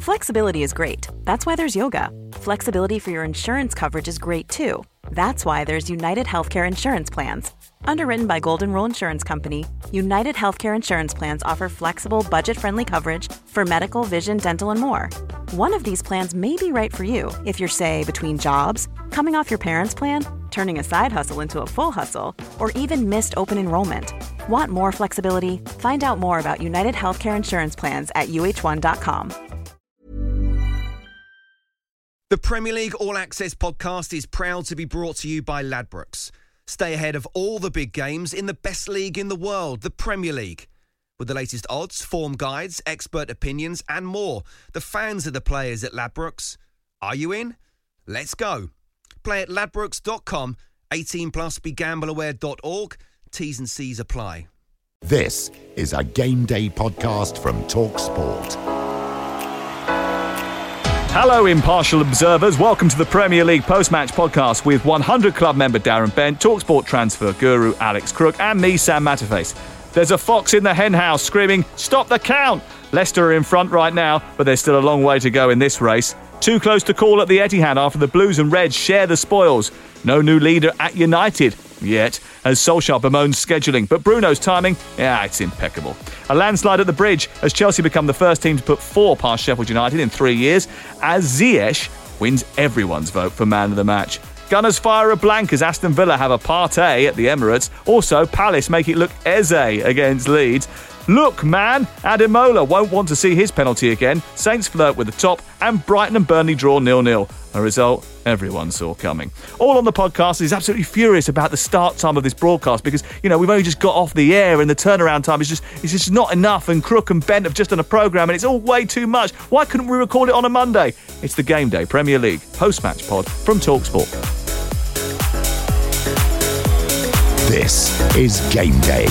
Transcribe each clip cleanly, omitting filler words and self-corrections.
Flexibility is great. That's why there's yoga. Flexibility for your insurance coverage is great too. That's why there's United Healthcare Insurance Plans. Underwritten by Golden Rule Insurance Company, United Healthcare Insurance Plans offer flexible, budget-friendly coverage for medical, vision, dental, and more. One of these plans may be right for you if you're, say, between jobs, coming off your parents' plan, turning a side hustle into a full hustle, or even missed open enrollment. Want more flexibility? Find out more about United Healthcare Insurance Plans at uh1.com. The Premier League All Access podcast is proud to be brought to you by Ladbrokes. Stay ahead of all the big games in the best league in the world, the Premier League. With the latest odds, form guides, expert opinions and more, the fans are the players at Ladbrokes. Are you in? Let's go. Play at ladbrokes.com, 18 plus, begambleaware.org. T's and C's apply. This is a Game Day podcast from TalkSport. Hello, impartial observers. Welcome to the Premier League post-match podcast with 100 Club member Darren Bent, TalkSport transfer guru Alex Crook, and me, Sam Matterface. There's a fox in the hen house screaming, "Stop the count!" Leicester are in front right now, but there's still a long way to go in this race. Too close to call at the Etihad after the Blues and Reds share the spoils. No new leader at United yet, as Solskjaer bemoans scheduling. But Bruno's timing, it's impeccable. A landslide at the Bridge as Chelsea become the first team to put 4 past Sheffield United in 3 years, as Ziyech wins everyone's vote for man of the match. Gunners fire a blank as Aston Villa have a partay at the Emirates. Also, Palace make it look Eze against Leeds. Look, man, Ademola won't want to see his penalty again. Saints flirt with the top, and Brighton and Burnley draw 0-0. A result everyone saw coming. All on the podcast is absolutely furious about the start time of this broadcast because, we've only just got off the air and the turnaround time is just not enough, and Crook and Bent have just done a programme and it's all way too much. Why couldn't we record it on a Monday? It's the Game Day Premier League post-match pod from TalkSport. This is Game Day.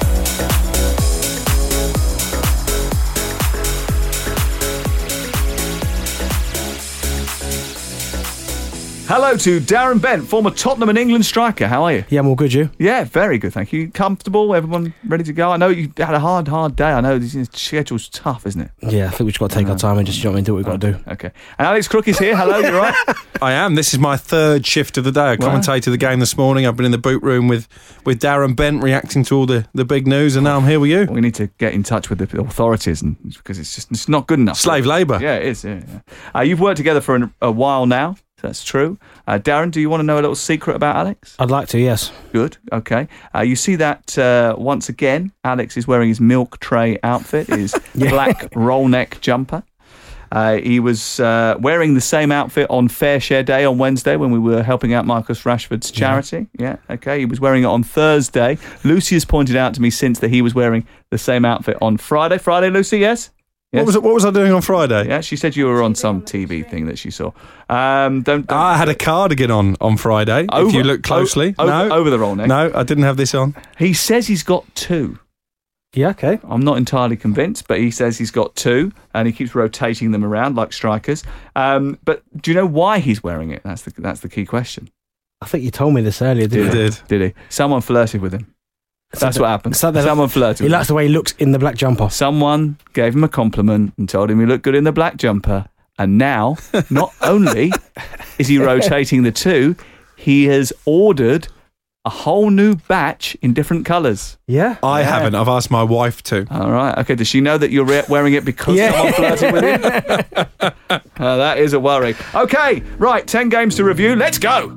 Hello to Darren Bent, former Tottenham and England striker. How are you? Yeah, I'm all good, you? Yeah, very good, thank you. Comfortable? Everyone ready to go? I know you had a hard day. I know the schedule's tough, isn't it? Yeah, I think we've just got to take our time and just, do what we've got to do. Okay. And Alex Crook is here. Hello, you right? I am. This is my third shift of the day. I commentated the game this morning. I've been in the boot room with Darren Bent reacting to all the big news, and now I'm here with you. We need to get in touch with the authorities because it's not good enough. Slave labour. Yeah, it is. Yeah. You've worked together for a while now. That's true. Darren, do you want to know a little secret about Alex? I'd like to, yes. Good, okay. You see that once again, Alex is wearing his milk tray outfit, his black roll neck jumper. He was wearing the same outfit on Fair Share Day on Wednesday when we were helping out Marcus Rashford's charity. Yeah, okay. He was wearing it on Thursday. Lucy has pointed out to me since that he was wearing the same outfit on Friday. Friday, Lucy, yes? Yes. What was I doing on Friday? Yeah, she said you were on some TV thing that she saw. Don't I had a cardigan on Friday, if you look closely. Over the roll neck. No, I didn't have this on. He says he's got 2. Yeah, okay. I'm not entirely convinced, but he says he's got 2, and he keeps rotating them around like strikers. But do you know why he's wearing it? That's the key question. I think you told me this earlier, didn't you? Did he? Someone flirted with him. That's what happened. Someone flirted with him. He likes the way he looks in the black jumper. Someone gave him a compliment and told him he looked good in the black jumper. And now, not only is he rotating the 2, he has ordered a whole new batch in different colours. Yeah? I haven't. I've asked my wife to. All right. Okay. Does she know that you're wearing it because someone flirted with him? That is a worry. Okay. Right. 10 games to review. Let's go.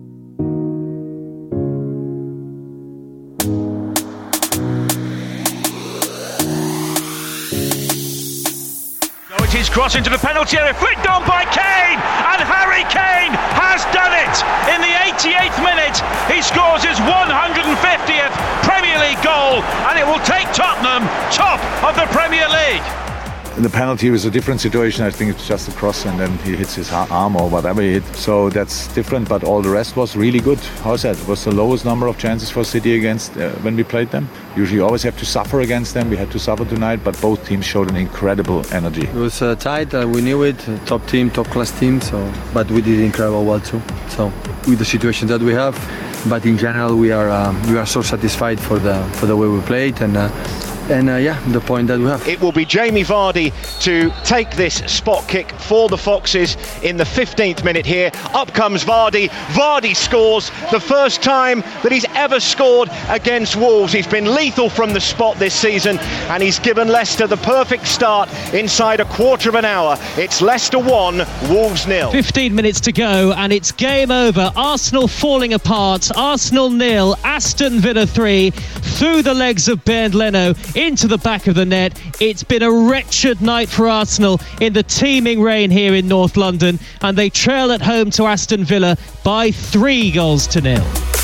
His cross into the penalty area, flicked on by Kane, and Harry Kane has done it. In the 88th minute, he scores his 150th Premier League goal, and it will take Tottenham top of the Premier League. The penalty was a different situation. I think it's just a cross and then he hits his arm or whatever he hit. So that's different, but all the rest was really good. How is that? It was the lowest number of chances for City against when we played them. Usually you always have to suffer against them. We had to suffer tonight, but both teams showed an incredible energy. It was tight. We knew it. Top team, top class team. But we did incredible well too. So with the situation that we have, but in general we are so satisfied for the way we played, and and the point that we have. It will be Jamie Vardy to take this spot kick for the Foxes in the 15th minute here. Up comes Vardy. Vardy scores the first time that he's ever scored against Wolves. He's been lethal from the spot this season, and he's given Leicester the perfect start inside a quarter of an hour. It's Leicester 1, Wolves 0. 15 minutes to go, and it's game over. Arsenal falling apart. Arsenal 0, Aston Villa 3. Through the legs of Bernd Leno into the back of the net. It's been a wretched night for Arsenal in the teeming rain here in North London, and they trail at home to Aston Villa by 3-0.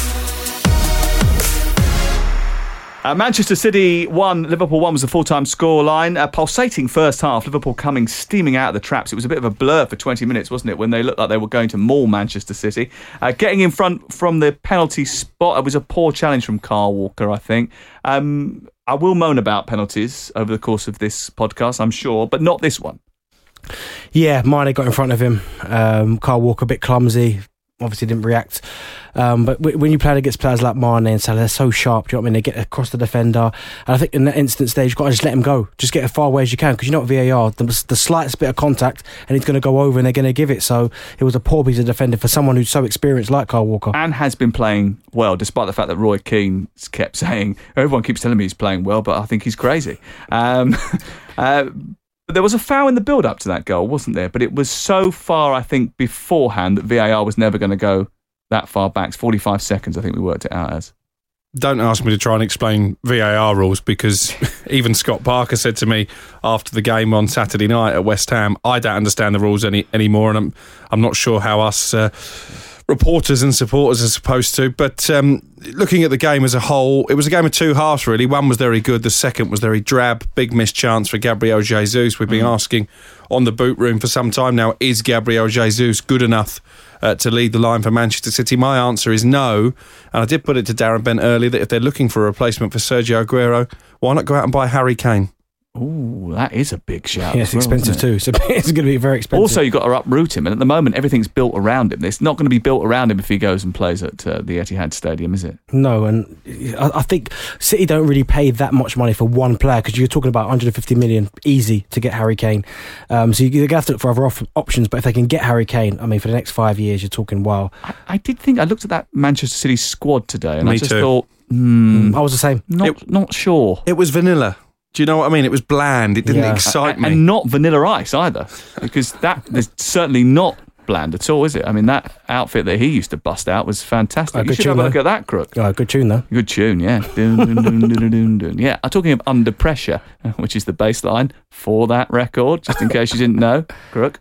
Manchester City 1, Liverpool 1 was the full-time scoreline. A pulsating first half, Liverpool coming steaming out of the traps. It was a bit of a blur for 20 minutes, wasn't it, when they looked like they were going to maul Manchester City. Getting in front from the penalty spot, it was a poor challenge from Kyle Walker, I think. I will moan about penalties over the course of this podcast, I'm sure, but not this one. Yeah, Mane got in front of him. Kyle Walker a bit clumsy. Obviously didn't react. But when you play against players like Mane and Salah, they're so sharp, do you know what I mean? They get across the defender. And I think in that instant stage, you've got to just let him go. Just get as far away as you can, because you know what VAR, the slightest bit of contact and he's going to go over and they're going to give it. So it was a poor piece of defending for someone who's so experienced like Kyle Walker. And has been playing well, despite the fact that Roy Keane kept saying, everyone keeps telling me he's playing well, but I think he's crazy. There was a foul in the build-up to that goal, wasn't there? But it was so far, I think, beforehand that VAR was never going to go that far back. It's 45 seconds, I think we worked it out as. Don't ask me to try and explain VAR rules, because even Scott Parker said to me after the game on Saturday night at West Ham, I don't understand the rules anymore, and I'm not sure how us reporters and supporters are supposed to. But looking at the game as a whole, it was a game of two halves, really. One was very good, the second was very drab. Big missed chance for Gabriel Jesus. We've been asking on the boot room for some time now, is Gabriel Jesus good enough to lead the line for Manchester City? My answer is no. And I did put it to Darren Bent earlier that if they're looking for a replacement for Sergio Aguero, why not go out and buy Harry Kane? Ooh, that is a big shout. Yeah, it's expensive too. So it's going to be very expensive. Also, you've got to uproot him, and at the moment, everything's built around him. It's not going to be built around him if he goes and plays at the Etihad Stadium, is it? No, and I think City don't really pay that much money for one player, because you're talking about 150 million easy to get Harry Kane. So you're going to have to look for other options, but if they can get Harry Kane, I mean, for the next 5 years, you're talking wow. I did think, I looked at that Manchester City squad today, and Me I just too. thought, I was the same. Not sure. It was vanilla. Do you know what I mean? It was bland. It didn't excite me. And not Vanilla Ice either, because is certainly not bland at all, is it? I mean, that outfit that he used to bust out was fantastic. You should have a look at that, Crook. Good tune, though. Good tune, yeah. Dun, dun, dun, dun, dun, dun, dun. Yeah, I'm talking of Under Pressure, which is the bass line for that record, just in case you didn't know, Crook.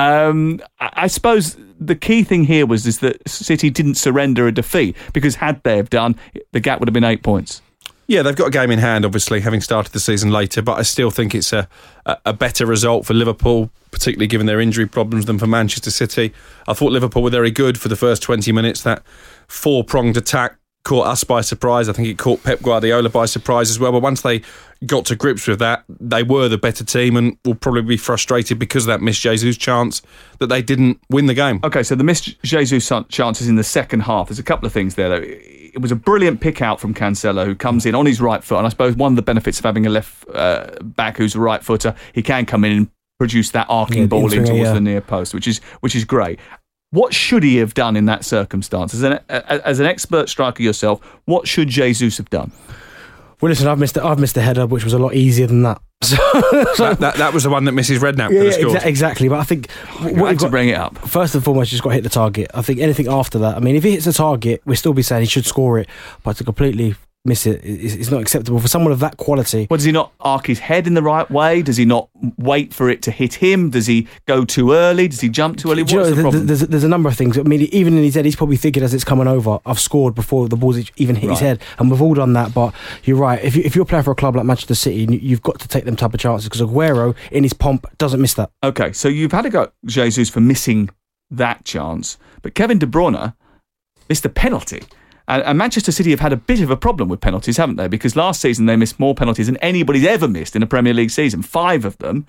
I suppose the key thing here is that City didn't surrender a defeat, because had they have done, the gap would have been 8 points. Yeah, they've got a game in hand, obviously, having started the season later, but I still think it's a better result for Liverpool, particularly given their injury problems, than for Manchester City. I thought Liverpool were very good for the first 20 minutes. That four-pronged attack caught us by surprise. I think it caught Pep Guardiola by surprise as well. But once they got to grips with that, they were the better team and will probably be frustrated because of that missed Jesus chance that they didn't win the game. OK, so the missed Jesus chances in the second half. There's a couple of things there, though. It was a brilliant pick out from Cancelo, who comes in on his right foot. And I suppose one of the benefits of having a left back who's a right footer, he can come in and produce that arcing ball in towards the near post, which is great. What should he have done in that circumstance? As an expert striker yourself, what should Jesus have done? Well, listen, I've missed the header, which was a lot easier than that. So that was the one that Mrs. Redknapp could have scored. Exactly, but I think to bring it up. First and foremost, you just got to hit the target. I think anything after that, I mean, if he hits the target, we'll still be saying he should score it, but to completely miss it is not acceptable for someone of that quality. Well, does he not arc his head in the right way? Does he not wait for it to hit him? Does he go too early? Does he jump too early? What's the problem? There's a number of things. I mean, even in his head, he's probably thinking as it's coming over, I've scored before the ball's even hit his head, and we've all done that. But you're right, if you're playing for a club like Manchester City, you've got to take them type of chances, because Aguero, in his pomp, doesn't miss that. Okay, so you've had a go at Jesus for missing that chance, but Kevin De Bruyne missed a penalty. And Manchester City have had a bit of a problem with penalties, haven't they? Because last season they missed more penalties than anybody's ever missed in a Premier League season, 5 of them.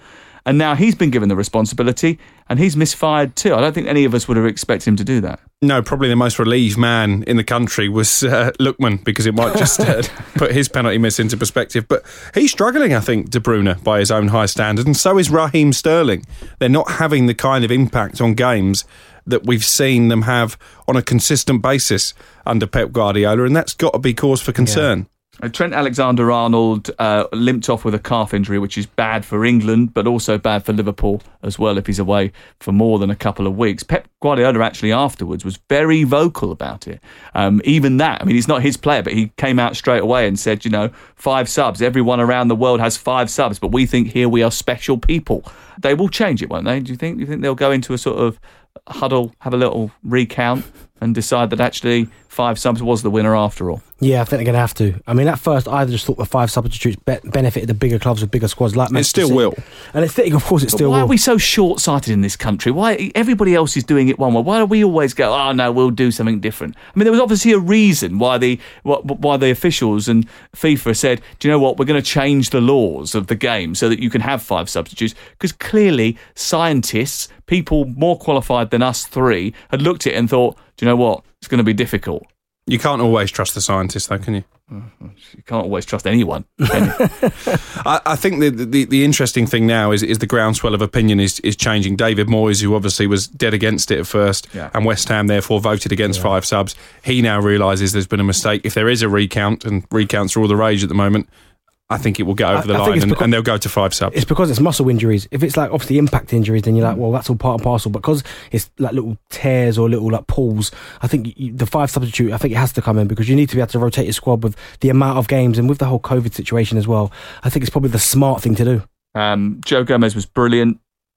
And now he's been given the responsibility and he's misfired too. I don't think any of us would have expected him to do that. No, probably the most relieved man in the country was Lookman, because it might just put his penalty miss into perspective. But he's struggling, I think, De Bruyne, by his own high standard, and so is Raheem Sterling. They're not having the kind of impact on games that we've seen them have on a consistent basis under Pep Guardiola, and that's got to be cause for concern. Trent Alexander-Arnold limped off with a calf injury, which is bad for England, but also bad for Liverpool as well if he's away for more than a couple of weeks. Pep Guardiola actually afterwards was very vocal about it. Even that, I mean, he's not his player, but he came out straight away and said, 5 subs. Everyone around the world has 5 subs, but we think here we are special people. They will change it, won't they? Do you think they'll go into a sort of huddle, have a little recount and decide that actually 5 subs was the winner after all? Yeah, I think they're going to have to. I mean, at first, I just thought the 5 substitutes benefited the bigger clubs with bigger squads like Manchester It still City. will. And of course, it still will. Why are we so short-sighted in this country? Why everybody else is doing it one way? Why do we always go, oh no, we'll do something different? I mean, there was obviously a reason why the officials and FIFA said, do you know what, we're going to change the laws of the game so that you can have 5 substitutes, because clearly scientists, people more qualified than us 3, had looked at it and thought, do you know what, it's going to be difficult. You can't always trust the scientists, though, can you? You can't always trust anyone, can you? I think the interesting thing now is the groundswell of opinion is changing. David Moyes, who obviously was dead against it at first, and West Ham therefore voted against 5 subs, he now realises there's been a mistake. If there is a recount, and recounts are all the rage at the moment, I think it will get over the line and they'll go to 5 subs. It's because it's muscle injuries. If it's like obviously impact injuries, then you're like, well, that's all part and parcel. Because it's like little tears or little like pulls, I think the 5 substitute, I think it has to come in, because you need to be able to rotate your squad with the amount of games and with the whole COVID situation as well. I think it's probably the smart thing to do. Joe Gomez was brilliant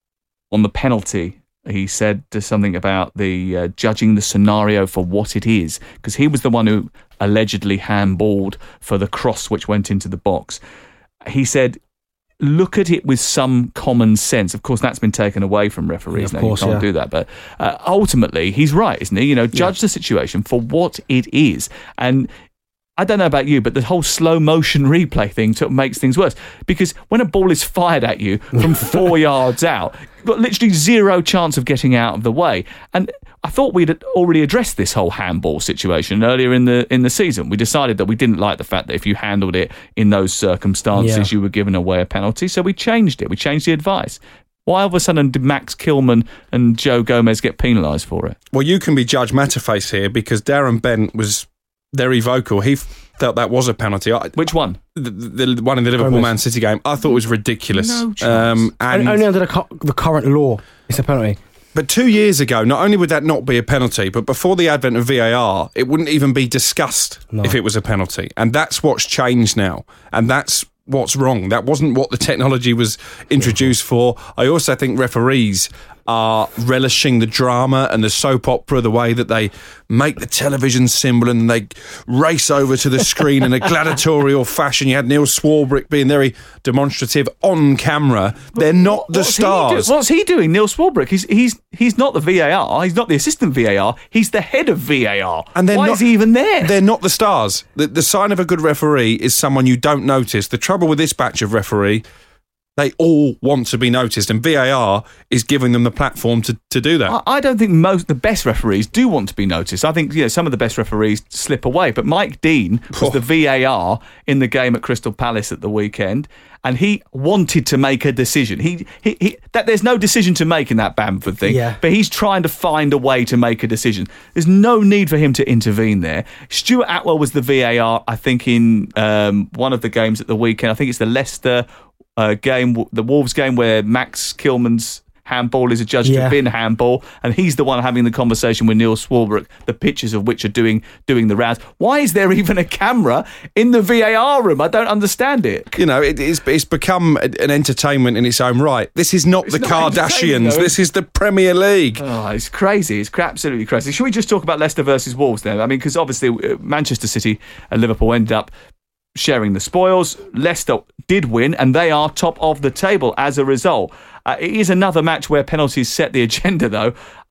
on the penalty. He said something about the judging the scenario for what it is, because he was the one who allegedly handballed for the cross which went into the box. He said, look at it with some common sense. Of course, that's been taken away from referees now. You can't do that. But ultimately, he's right, isn't he? Judge the situation for what it is. And I don't know about you, but the whole slow motion replay thing makes things worse, because when a ball is fired at you from 4 yards out, you've got literally zero chance of getting out of the way. And I thought we'd already addressed this whole handball situation earlier in the season. We decided that we didn't like the fact that if you handled it in those circumstances, you were giving away a penalty. So we changed it. We changed the advice. Why all of a sudden did Max Kilman and Joe Gomez get penalised for it? Well, you can be Judge Matterface here, because Darren Bent was very vocal. He felt that was a penalty. Which one? The one in the Liverpool-Man City game. I thought it was ridiculous. No chance. And only under the current law, it's a penalty. But 2 years ago, not only would that not be a penalty, but before the advent of VAR, it wouldn't even be discussed if it was a penalty. And that's what's changed now. And that's what's wrong. That wasn't what the technology was introduced for. I also think referees are relishing the drama and the soap opera, the way that they make the television symbol and they race over to the screen in a gladiatorial fashion. You had Neil Swarbrick being very demonstrative on camera. They're not the stars. What's he doing, Neil Swarbrick? He's not the VAR. He's not the assistant VAR. He's the head of VAR. And why is he even there? They're not the stars. The sign of a good referee is someone you don't notice. The trouble with this batch of referee, they all want to be noticed, and VAR is giving them the platform to do that. I don't think the best referees do want to be noticed. I think some of the best referees slip away. But Mike Dean was the VAR in the game at Crystal Palace at the weekend, and he wanted to make a decision. That there's no decision to make in that Bamford thing, but he's trying to find a way to make a decision. There's no need for him to intervene there. Stuart Atwell was the VAR, I think, in one of the games at the weekend. I think it's the Leicester game, the Wolves game, where Max Kilman's handball is adjudged to have been handball, and he's the one having the conversation with Neil Swarbrick, the pictures of which are doing the rounds. Why is there even a camera in the VAR room? I don't understand it. It's become an entertainment in its own right. This is not the Kardashians. This is the Premier League. Oh, it's crazy. It's absolutely crazy. Should we just talk about Leicester versus Wolves then? I mean, because obviously Manchester City and Liverpool ended up sharing the spoils. Leicester did win, and they are top of the table as a result. It is another match where penalties set the agenda, though.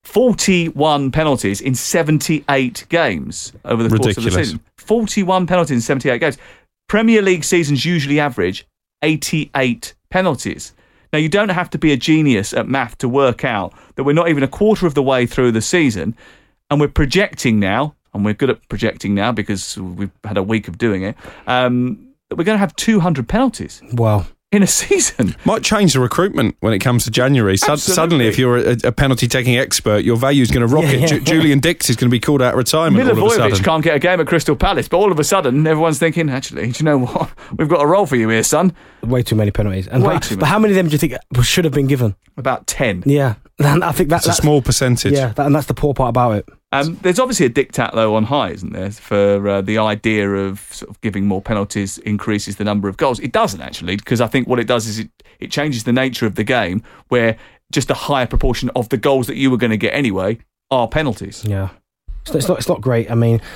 41 penalties in 78 games over the course of the season. 41 penalties in 78 games. Premier League seasons usually average 88 penalties. Now, you don't have to be a genius at math to work out that we're not even a quarter of the way through the season, and we're projecting now, and we're good at projecting now because we've had a week of doing it, that we're going to have 200 penalties. Wow. In a season. Might change the recruitment when it comes to January. Suddenly, if you're a penalty-taking expert, your value is going to rocket. Julian Dix is going to be called out of retirement all of a sudden. Milivojevic can't get a game at Crystal Palace, but all of a sudden, everyone's thinking, actually, do you know what? We've got a role for you here, son. Way too many penalties. But how many of them do you think should have been given? About 10. Yeah. I think that's a small percentage. Yeah, and that's the poor part about it. There's obviously a diktat, though, on high, isn't there, for the idea of sort of giving more penalties increases the number of goals. It doesn't, actually, because I think what it does is it changes the nature of the game, where just a higher proportion of the goals that you were going to get anyway are penalties. Yeah. It's not great. I mean,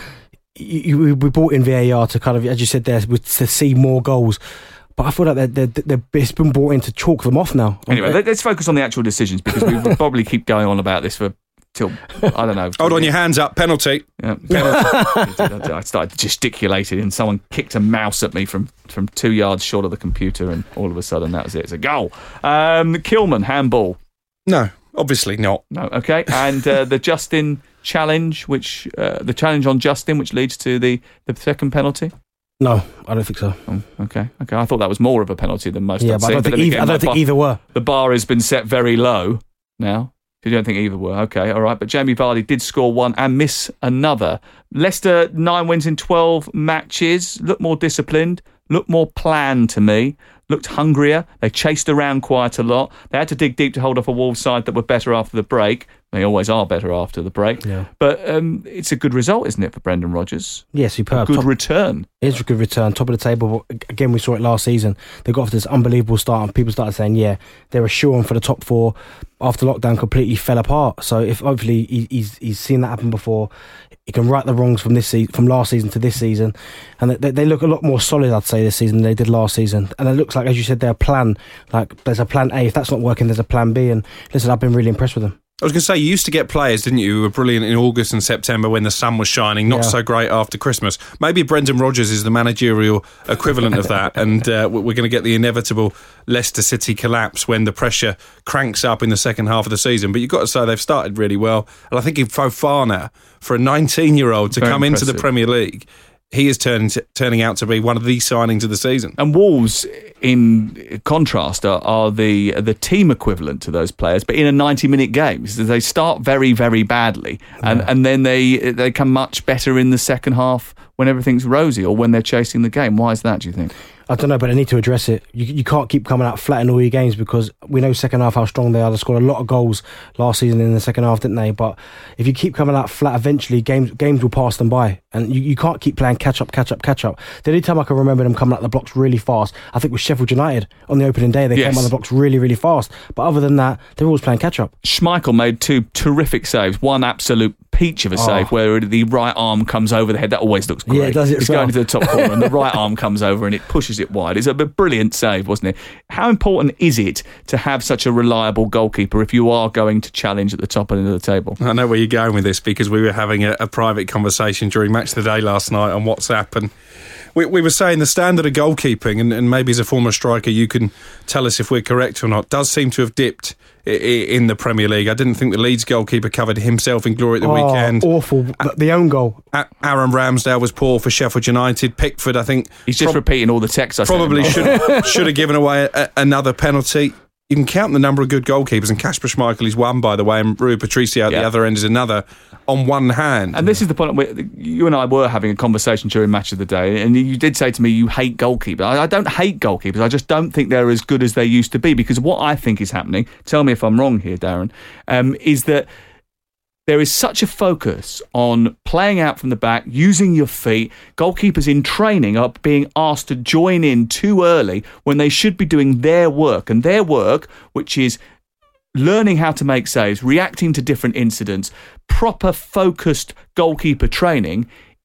we brought in VAR to kind of, as you said there, to see more goals. But I feel like it's been brought in to chalk them off now. Anyway, let's focus on the actual decisions, because we will probably keep going on about this till, I don't know. Hold on, your hands up, penalty. Yeah, penalty. I started gesticulating and someone kicked a mouse at me from 2 yards short of the computer, and all of a sudden that was it. It's a goal. Kilman, handball. No, obviously not. No, okay. And the Justin challenge, the challenge on Justin, which leads to the second penalty? No, I don't think so. Oh, okay. I thought that was more of a penalty than most. Yeah, but I don't think either were. The bar has been set very low now. You don't think either were? Okay, all right. But Jamie Vardy did score one and miss another. Leicester, 9 wins in 12 matches. Looked more disciplined. Looked more planned to me. Looked hungrier. They chased around quite a lot. They had to dig deep to hold off a Wolves side that were better after the break. They always are better after the break. Yeah. But it's a good result, isn't it, for Brendan Rodgers? Yeah, superb. A good return. It is a good return. Top of the table. Again, we saw it last season. They got off this unbelievable start, and people started saying, yeah, they're assuring for the top four. After lockdown completely fell apart. So if hopefully he's seen that happen before, he can right the wrongs from last season to this season, and they look a lot more solid, I'd say, this season than they did last season. And it looks like, as you said, there's a plan A. If that's not working, there's a plan B. And listen, I've been really impressed with them. I was going to say, you used to get players, didn't you, who were brilliant in August and September when the sun was shining, not so great after Christmas. Maybe Brendan Rodgers is the managerial equivalent of that, and we're going to get the inevitable Leicester City collapse when the pressure cranks up in the second half of the season. But you've got to say they've started really well. And I think Fofana, for a 19-year-old to come into the Premier League, he is turning out to be one of the signings of the season. And Wolves, in contrast, are the team equivalent to those players, but in a 90-minute game. So they start very, very badly, and then they come much better in the second half when everything's rosy, or when they're chasing the game. Why is that, do you think? I don't know, but they need to address it. You can't keep coming out flat in all your games, because we know second half how strong they are. They scored a lot of goals last season in the second half, didn't they? But if you keep coming out flat, eventually games will pass them by, and you can't keep playing catch up. The only time I can remember them coming out the blocks really fast, I think, was Sheffield United on the opening day. They came out the blocks really, really fast. But other than that, they're always playing catch up. Schmeichel made 2 terrific saves. One absolute peach of a save where the right arm comes over the head. That always looks great. Yeah, it does. It's going to the top corner and the right arm comes over and it pushes it wide. It's a brilliant save, wasn't it? How important is it to have such a reliable goalkeeper if you are going to challenge at the top end of the table? I know where you're going with this, because we were having a private conversation during Match of the Day last night on WhatsApp, and we were saying the standard of goalkeeping, and maybe as a former striker you can tell us if we're correct or not, does seem to have dipped in the Premier League. I didn't think the Leeds goalkeeper covered himself in glory at the weekend. Awful. The own goal. Aaron Ramsdale was poor for Sheffield United. Pickford, I think... He's just repeating all the texts I sent him. Probably should have given away another penalty. You can count the number of good goalkeepers, and Kasper Schmeichel is one, by the way, and Rui Patricio at the other end is another, on one hand. And this is the point where you and I were having a conversation during Match of the Day, and you did say to me you hate goalkeepers. I don't hate goalkeepers, I just don't think they're as good as they used to be, because what I think is happening, tell me if I'm wrong here, Darren, is that there is such a focus on playing out from the back, using your feet. Goalkeepers in training are being asked to join in too early when they should be doing their work. And their work, which is learning how to make saves, reacting to different incidents, proper focused goalkeeper training,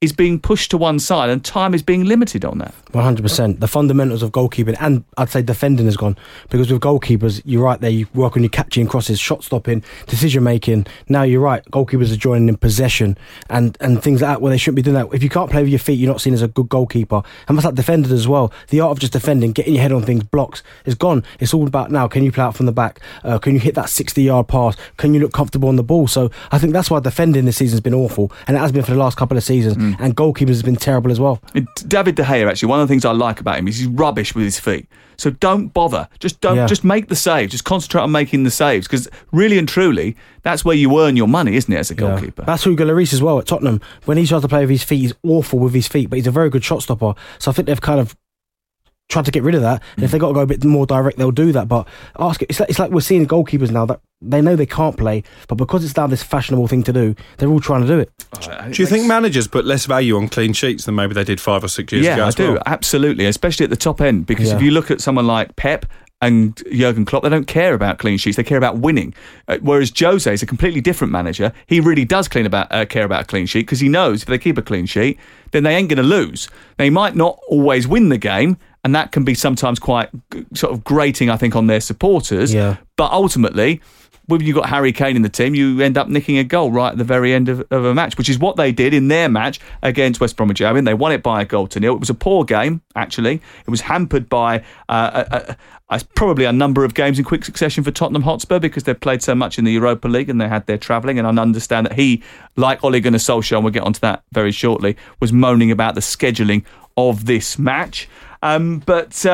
is being pushed to one side and time is being limited on that. 100%. The fundamentals of goalkeeping and I'd say defending has gone, because with goalkeepers, you're right there, you work on your catching crosses, shot stopping, decision making. Now you're right, goalkeepers are joining in possession and things like that where they shouldn't be doing that. If you can't play with your feet, you're not seen as a good goalkeeper. And that's like defenders as well. The art of just defending, getting your head on things, blocks, is gone. It's all about now, can you play out from the back? Can you hit that 60-yard pass? Can you look comfortable on the ball? So I think that's why defending this season has been awful, and it has been for the last couple of seasons. And goalkeepers has been terrible as well. David De Gea, actually, one of the things I like about him is he's rubbish with his feet. So don't bother. Just make the save. Just concentrate on making the saves, because really and truly, that's where you earn your money, isn't it, as a goalkeeper? That's Hugo Lloris as well at Tottenham. When he tries to play with his feet, he's awful with his feet, but he's a very good shot stopper. So I think they've kind of tried to get rid of that. And if they've got to go a bit more direct, they'll do that. But it's like we're seeing goalkeepers now that they know they can't play, but because it's now this fashionable thing to do, they're all trying to do it. Do you think managers put less value on clean sheets than maybe they did 5 or 6 years ago? Yeah, I do, absolutely, especially at the top end, because if you look at someone like Pep and Jurgen Klopp, they don't care about clean sheets, they care about winning. Whereas Jose is a completely different manager. He really does care about a clean sheet, because he knows if they keep a clean sheet, then they ain't going to lose. They might not always win the game, and that can be sometimes quite sort of grating, I think, on their supporters. Yeah. But ultimately, when you've got Harry Kane in the team, you end up nicking a goal right at the very end of a match, which is what they did in their match against West Bromwich Albion. They won it by 1-0. It was a poor game, actually. It was hampered by probably a number of games in quick succession for Tottenham Hotspur, because they've played so much in the Europa League and they had their travelling. And I understand that he, like Ole Gunnar Solskjaer, and we'll get onto that very shortly, was moaning about the scheduling of this match. But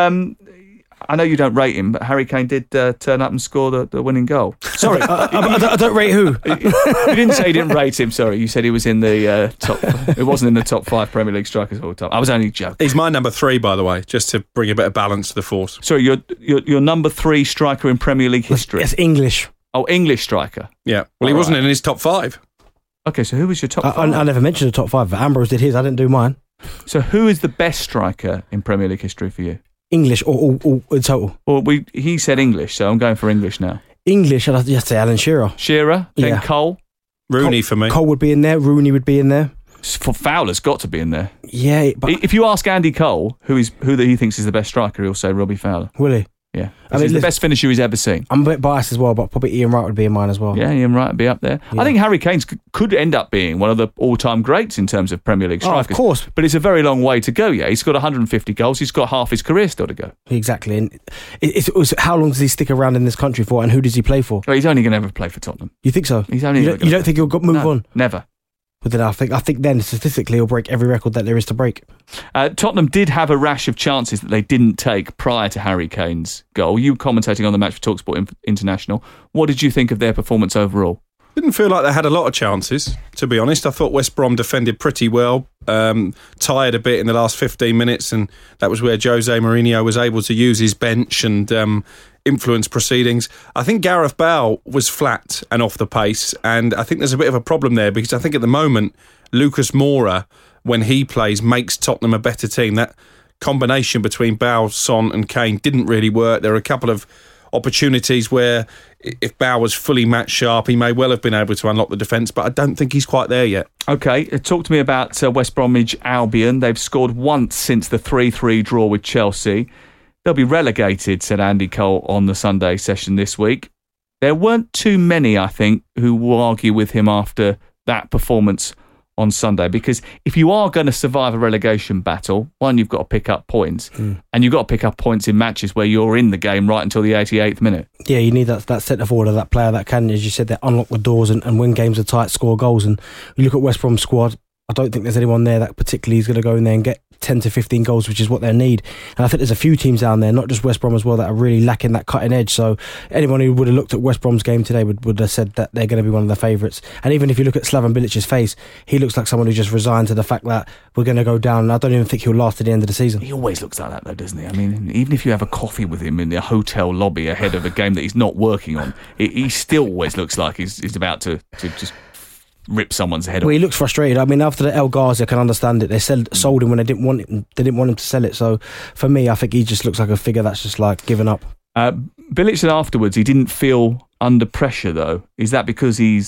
I know you don't rate him, but Harry Kane did turn up and score the winning goal. Sorry, I don't rate who? You didn't say you didn't rate him, sorry. You said he was in the top. It wasn't in the top 5 Premier League strikers of all time. I was only joking. He's my number 3, by the way, just to bring a bit of balance to the force. Sorry, you're number 3 striker in Premier League history. It's English. Oh, English striker. Yeah. Well, he wasn't in his top 5. Okay, so who was your top 5? I never mentioned the top 5, but Ambrose did his. I didn't do mine. So who is the best striker in Premier League history for you? English or in total? Well, he said English, so I'm going for English now. English, I'd just say Alan Shearer. Shearer, then Cole. Rooney for me. Cole would be in there. Rooney would be in there. For Fowler's got to be in there. Yeah, but if you ask Andy Cole who he thinks is the best striker, he'll say Robbie Fowler. Will he? Yeah, he's the best finisher he's ever seen. I'm a bit biased as well, but probably Ian Wright would be in mine as well. Yeah, Ian Wright would be up there. Yeah. I think Harry Kane could end up being one of the all-time greats in terms of Premier League strikers. Oh, of course. But it's a very long way to go, yeah. He's got 150 goals. He's got half his career still to go. Exactly. And how long does he stick around in this country for, and who does he play for? Well, he's only going to ever play for Tottenham. You think so? He's only. You don't think he'll move on? Never. But then I think then statistically he'll break every record that there is to break. Tottenham did have a rash of chances that they didn't take prior to Harry Kane's goal. You commentating on the match for TalkSport International. What did you think of their performance overall? Didn't feel like they had a lot of chances, to be honest. I thought West Brom defended pretty well, tired a bit in the last 15 minutes, and that was where Jose Mourinho was able to use his bench and influence proceedings. I think Gareth Bale was flat and off the pace, and I think there's a bit of a problem there, because I think at the moment Lucas Moura, when he plays, makes Tottenham a better team. That combination between Bale, Son and Kane didn't really work. There are a couple of opportunities where if Bale was fully match sharp, he may well have been able to unlock the defence, but I don't think he's quite there yet. OK, talk to me about West Bromwich Albion. They've scored once since the 3-3 draw with Chelsea. They'll be relegated, said Andy Cole on the Sunday session this week. There weren't too many, I think, who will argue with him after that performance on Sunday, because if you are going to survive a relegation battle, one, you've got to pick up points, and you've got to pick up points in matches where you're in the game right until the 88th minute. Yeah, you need that centre forward, that player that can, as you said, that unlock the doors and when games are tight, score goals. And you look at West Brom's squad, I don't think there's anyone there that particularly is going to go in there and get 10 to 15 goals, which is what they need. And I think there's a few teams down there, not just West Brom as well, that are really lacking that cutting edge. So anyone who would have looked at West Brom's game today would have said that they're going to be one of the favourites. And even if you look at Slaven Bilic's face, he looks like someone who just resigned to the fact that we're going to go down. And I don't even think he'll last to the end of the season. He always looks like that though, doesn't he? I mean, even if you have a coffee with him in the hotel lobby ahead of a game that he's not working on, he still always looks like he's about to just rip someone's head off. Well, he looks frustrated. I mean, after the El Ghazi, I can understand it. They sold him when they didn't want it. They didn't want him to sell it. So for me, I think he just looks like a figure that's just like given up. Bilic said afterwards he didn't feel under pressure though. Is that because he's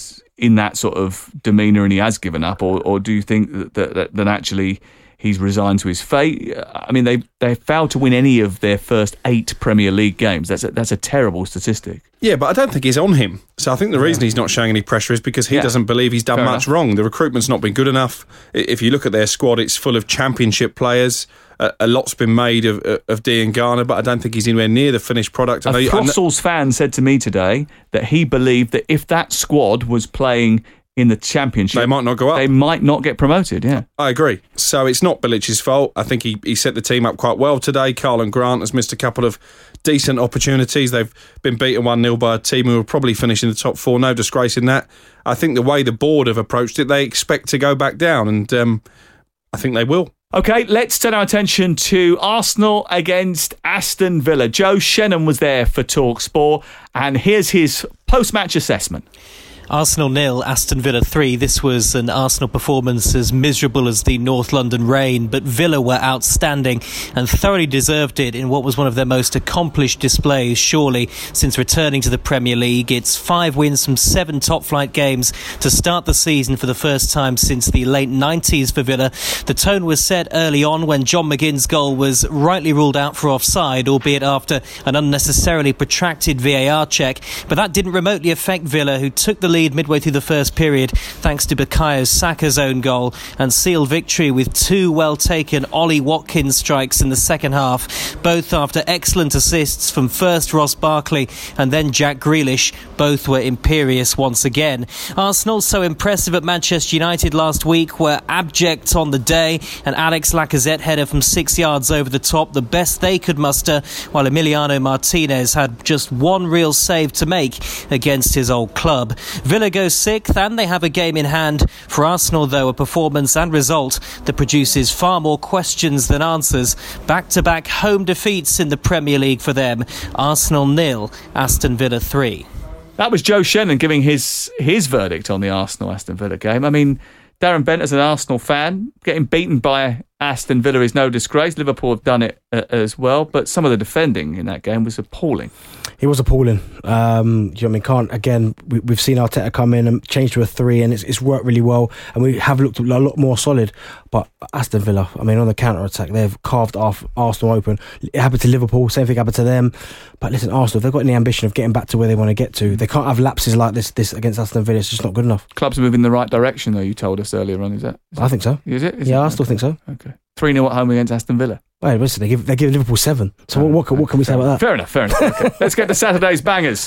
in that sort of demeanour and he has given up, or do you think that actually he's resigned to his fate? I mean, they failed to win any of their first 8 Premier League games. That's a terrible statistic. Yeah, but I don't think he's on him. So I think the reason he's not showing any pressure is because he doesn't believe he's done much wrong. The recruitment's not been good enough. If you look at their squad, it's full of championship players. A lot's been made of Dean Garner, but I don't think he's anywhere near the finished product. A Brussels fan said to me today that he believed that if that squad was playing in the Championship, they might not go up. They might not get promoted, yeah. I agree. So it's not Bilic's fault. I think he set the team up quite well today. Carlon Grant has missed a couple of decent opportunities. They've been beaten 1-0 by a team who will probably finish in the top 4. No disgrace in that. I think the way the board have approached it, they expect to go back down, and I think they will. OK, let's turn our attention to Arsenal against Aston Villa. Joe Shennan was there for TalkSport, and here's his post-match assessment. Arsenal 0, Aston Villa 3. This was an Arsenal performance as miserable as the North London rain, but Villa were outstanding and thoroughly deserved it in what was one of their most accomplished displays, surely, since returning to the Premier League. It's 5 wins from 7 top-flight games to start the season for the first time since the late 90s for Villa. The tone was set early on when John McGinn's goal was rightly ruled out for offside, albeit after an unnecessarily protracted VAR check, but that didn't remotely affect Villa, who took the lead midway through the first period thanks to Bukayo Saka's own goal, and sealed victory with 2 well-taken Ollie Watkins strikes in the second half, both after excellent assists from first Ross Barkley and then Jack Grealish. Both were imperious once again. Arsenal, so impressive at Manchester United last week, were abject on the day, and Alex Lacazette header from 6 yards over the top, the best they could muster, while Emiliano Martinez had just one real save to make against his old club. Villa goes 6th, and they have a game in hand. For Arsenal, though, a performance and result that produces far more questions than answers. Back-to-back home defeats in the Premier League for them. Arsenal 0, Aston Villa 3. That was Joe Shennan giving his verdict on the Arsenal-Aston Villa game. I mean, Darren Bent, as an Arsenal fan, getting beaten by Aston Villa is no disgrace. Liverpool have done it as well, but some of the defending in that game was appalling. It was appalling. You know what I mean? We've seen Arteta come in and change to a 3, and it's worked really well, and we have looked a lot more solid. But Aston Villa, I mean, on the counter-attack, they've carved off Arsenal open. It happened to Liverpool, same thing happened to them. But listen, Arsenal, if they've got any ambition of getting back to where they want to get to, they can't have lapses like this against Aston Villa. It's just not good enough. Clubs are moving in the right direction, though, you told us earlier on, is that? I think so. Is it? I still think so. Okay. 3-0 at home against Aston Villa. Wait, listen, they give Liverpool 7. So what can we say about that? Fair enough. Okay. Let's get to Saturday's bangers.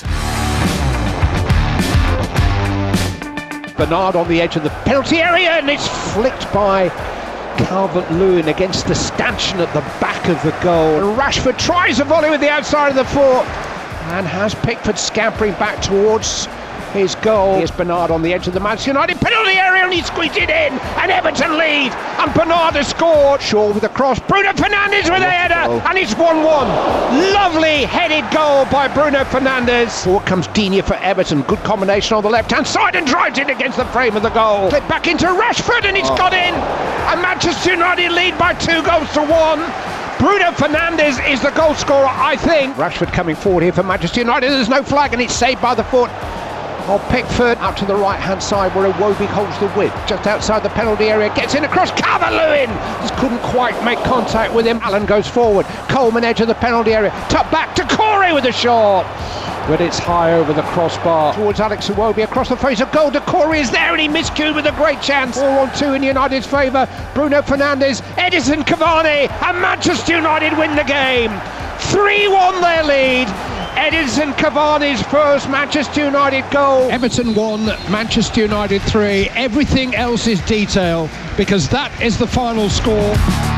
Bernard on the edge of the penalty area, and it's flicked by Calvert-Lewin against the stanchion at the back of the goal. And Rashford tries a volley with the outside of the foot and has Pickford scampering back towards his goal. Here's Bernard on the edge of the Manchester United penalty area, and he squeezed it in, and Everton lead, and Bernard has scored. Shaw with a cross, Bruno Fernandes with a header, and it's 1-1. Lovely headed goal by Bruno Fernandes. Forward comes Digne for Everton, good combination on the left hand side, and drives it against the frame of the goal. Clip back into Rashford, and it's got in, and Manchester United lead by 2-1. Bruno Fernandes is the goal scorer, I think. Rashford coming forward here for Manchester United, there's no flag, and it's saved by the foot of Pickford out to the right hand side where Iwobi holds the width just outside the penalty area, gets in across, Calvert-Lewin just couldn't quite make contact with him. Allen goes forward, Coleman edge of the penalty area, top back to Corey with a shot, but it's high over the crossbar towards Alex Iwobi across the face of goal. Corey is there, and he miscued with a great chance. 4-2 in United's favour. Bruno Fernandes, Edinson Cavani, and Manchester United win the game. 3-1 their lead. Edinson Cavani's first Manchester United goal. Everton 1, Manchester United 3. Everything else is detail, because that is the final score.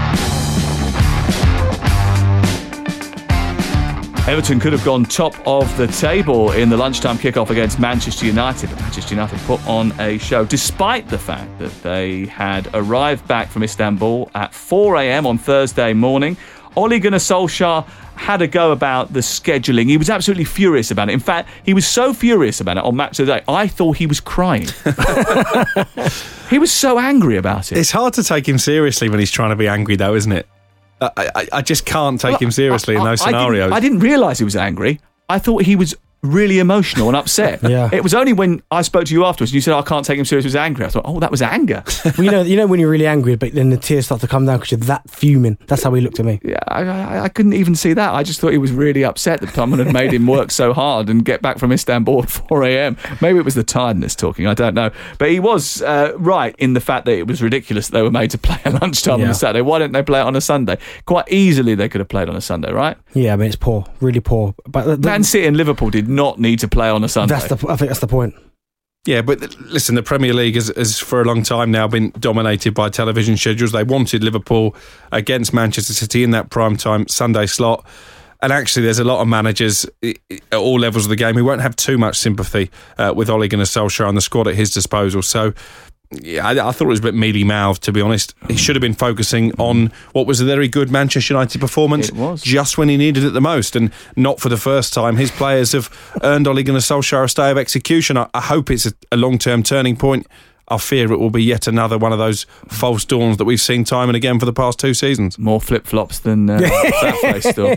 Everton could have gone top of the table in the lunchtime kickoff against Manchester United, but Manchester United put on a show, despite the fact that they had arrived back from Istanbul at 4 a.m. on Thursday morning. Ole Gunnar Solskjaer had a go about the scheduling. He was absolutely furious about it. In fact, he was so furious about it on Match of the Day, I thought he was crying. He was so angry about it. It's hard to take him seriously when he's trying to be angry, though, isn't it? I just can't take him seriously in those scenarios. I didn't realise he was angry. I thought he was really emotional and upset. Yeah. It was only when I spoke to you afterwards and you said, I can't take him seriously, I was angry. I thought, oh, that was anger. Well, you know when you're really angry, but then the tears start to come down because you're that fuming. That's how he looked at me. Yeah, I couldn't even see that. I just thought he was really upset that Tomlin had made him work so hard and get back from Istanbul at 4 a.m. Maybe it was the tiredness talking, I don't know. But he was right in the fact that it was ridiculous that they were made to play at lunchtime on a Saturday. Why didn't they play it on a Sunday? Quite easily they could have played on a Sunday, right? Yeah, I mean, it's poor, really poor. But Man City and Liverpool did not need to play on a Sunday. I think that's the point. Yeah, but listen, the Premier League has for a long time now been dominated by television schedules. They wanted Liverpool against Manchester City in that primetime Sunday slot. And actually, there's a lot of managers at all levels of the game who won't have too much sympathy with Ole Gunnar Solskjaer and the squad at his disposal. So, yeah, I thought it was a bit mealy-mouthed, to be honest. He should have been focusing on what was a very good Manchester United performance just when he needed it the most, and not for the first time. His players have earned Ole Gunnar Solskjaer a stay of execution. I hope it's a long-term turning point. I fear it will be yet another one of those false dawns that we've seen time and again for the past 2 seasons. More flip-flops than that place still.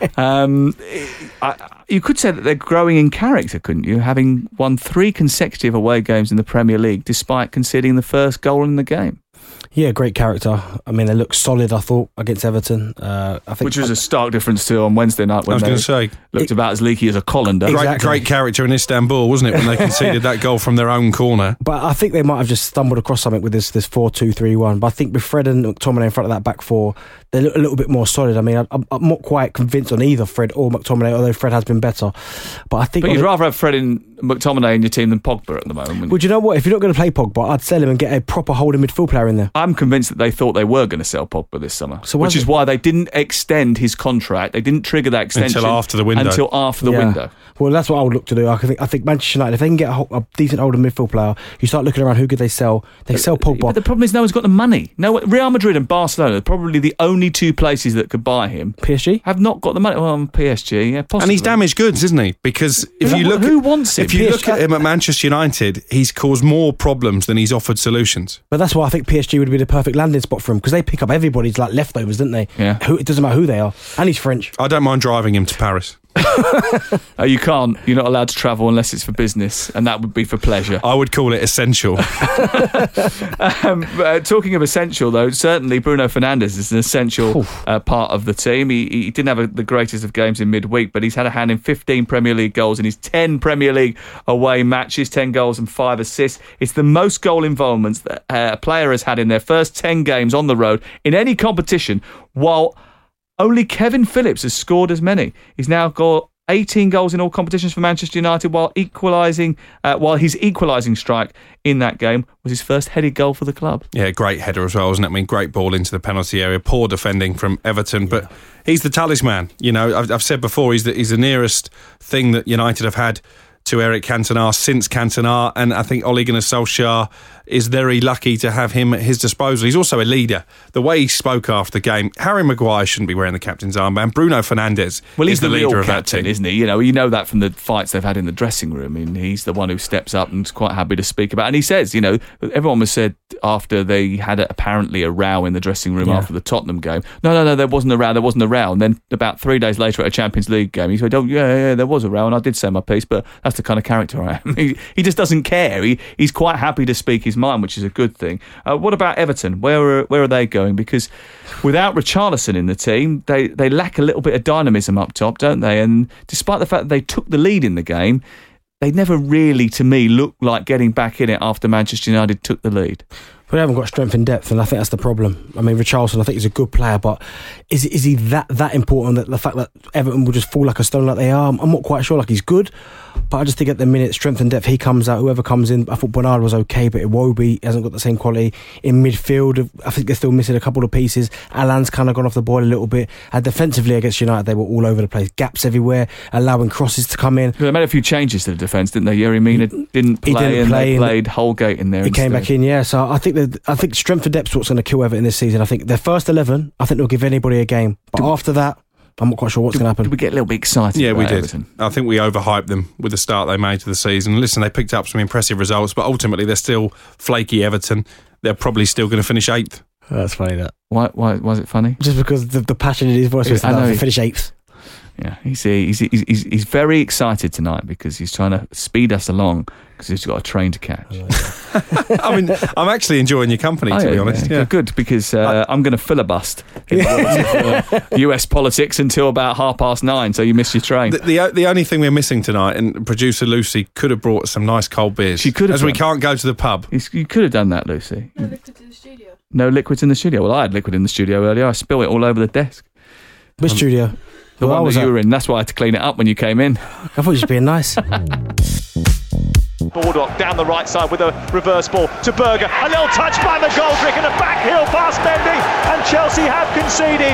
You could say that they're growing in character, couldn't you? Having won 3 consecutive away games in the Premier League despite conceding the first goal in the game. Yeah, great character. I mean, they look solid, I thought, against Everton. I think which was a stark difference to on Wednesday night when looked about as leaky as a colander. Exactly. Great character in Istanbul, wasn't it, when they conceded that goal from their own corner? But I think they might have just stumbled across something with this 4-2-3-1. But I think with Fred and McTominay in front of that back four, they look a little bit more solid. I mean, I'm not quite convinced on either Fred or McTominay, although Fred has been better. But you'd rather have Fred and McTominay in your team than Pogba at the moment. Well, do you know what? If you're not going to play Pogba, I'd sell him and get a proper holding midfield player in there. I'm convinced that they thought they were going to sell Pogba this summer, which is why they didn't extend his contract. They didn't trigger that extension until after the window. Well, that's what I would look to do. I think Manchester United, if they can get a decent older midfield player, you start looking around who could they sell. They sell Pogba. But the problem is no one's got the money. Real Madrid and Barcelona are probably the only 2 places that could buy him. PSG have not got the money. Well, PSG, yeah, possibly. And he's damaged goods, isn't he? Because who wants him? If you look at him at Manchester United, he's caused more problems than he's offered solutions. But that's why I think PSG would be the perfect landing spot for him, because they pick up everybody's like leftovers, don't they? Yeah. It doesn't matter who they are, and he's French. I don't mind driving him to Paris. You can't. You're not allowed to travel unless it's for business, and that would be for pleasure. I would call it essential. Talking of essential, though, certainly Bruno Fernandes is an essential part of the team. He didn't have the greatest of games in midweek, but he's had a hand in 15 Premier League goals in his 10 Premier League away matches, 10 goals and 5 assists. It's the most goal involvements that a player has had in their first 10 games on the road in any competition, while only Kevin Phillips has scored as many. He's now got 18 goals in all competitions for Manchester United, while his equalising strike in that game was his first headed goal for the club. Yeah, great header as well, wasn't it? I mean, great ball into the penalty area. Poor defending from Everton, but he's the talisman. You know, I've said before, he's the nearest thing that United have had to Eric Cantona since Cantona, and I think Ole Gunnar Solskjaer is very lucky to have him at his disposal. He's also a leader. The way he spoke after the game, Harry Maguire shouldn't be wearing the captain's armband. Bruno Fernandes is the leader of that team, isn't he? You know that from the fights they've had in the dressing room. I mean, he's the one who steps up and is quite happy to speak about it. And he says, everyone was said after they had apparently a row in the dressing room after the Tottenham game. No, there wasn't a row. And then about 3 days later at a Champions League game, he said, oh, yeah, there was a row, and I did say my piece, but that's the kind of character I am. He just doesn't care. He's quite happy to speak his mind, which is a good thing. What about Everton? Where are they going? Because without Richarlison in the team, they lack a little bit of dynamism up top, don't they? And despite the fact that they took the lead in the game, they never really, to me, looked like getting back in it after Manchester United took the lead. But they haven't got strength in depth, and I think that's the problem. I mean, Richarlison, I think he's a good player, but is he that important that the fact that Everton will just fall like a stone like they are? I'm not quite sure. Like, he's good, but I just think at the minute, strength and depth, he comes out, whoever comes in. I thought Bernard was okay, but Iwobi hasn't got the same quality. In midfield, I think they're still missing a couple of pieces. Alan's kind of gone off the boil a little bit. And defensively against United, they were all over the place. Gaps everywhere, allowing crosses to come in. They made a few changes to the defence, didn't they? Yerry Mina didn't play, and they played Holgate in there. He came back in, yeah. So I think strength and depth's what's going to kill Everton this season. I think their first 11, I think they'll give anybody a game. But after that, I'm not quite sure what's going to happen. Did we get a little bit excited? Yeah, we did. Everton? I think we overhyped them with the start they made to the season. Listen, they picked up some impressive results, but ultimately they're still flaky Everton. They're probably still going to finish 8th. That's funny, that. Why was it funny? Just because the passion in his voice was to finish 8th. Yeah, he's very excited tonight because he's trying to speed us along because he's got a train to catch. I mean, I'm actually enjoying your company, to be honest. Yeah. Good, because I'm going to filibust US politics until about 9:30, so you miss your train. The only thing we're missing tonight, and producer Lucy could have brought some nice cold beers. She could have. As we can't go to the pub. You could have done that, Lucy. No liquids in the studio. No liquids in the studio. Well, I had liquid in the studio earlier. I spilled it all over the desk. Which studio? The one that you were in. That's why I had to clean it up when you came in. I thought you were just being nice. Baldock down the right side with a reverse ball to Berger. A little touch by McGoldrick and a back heel past Mendy. And Chelsea have conceded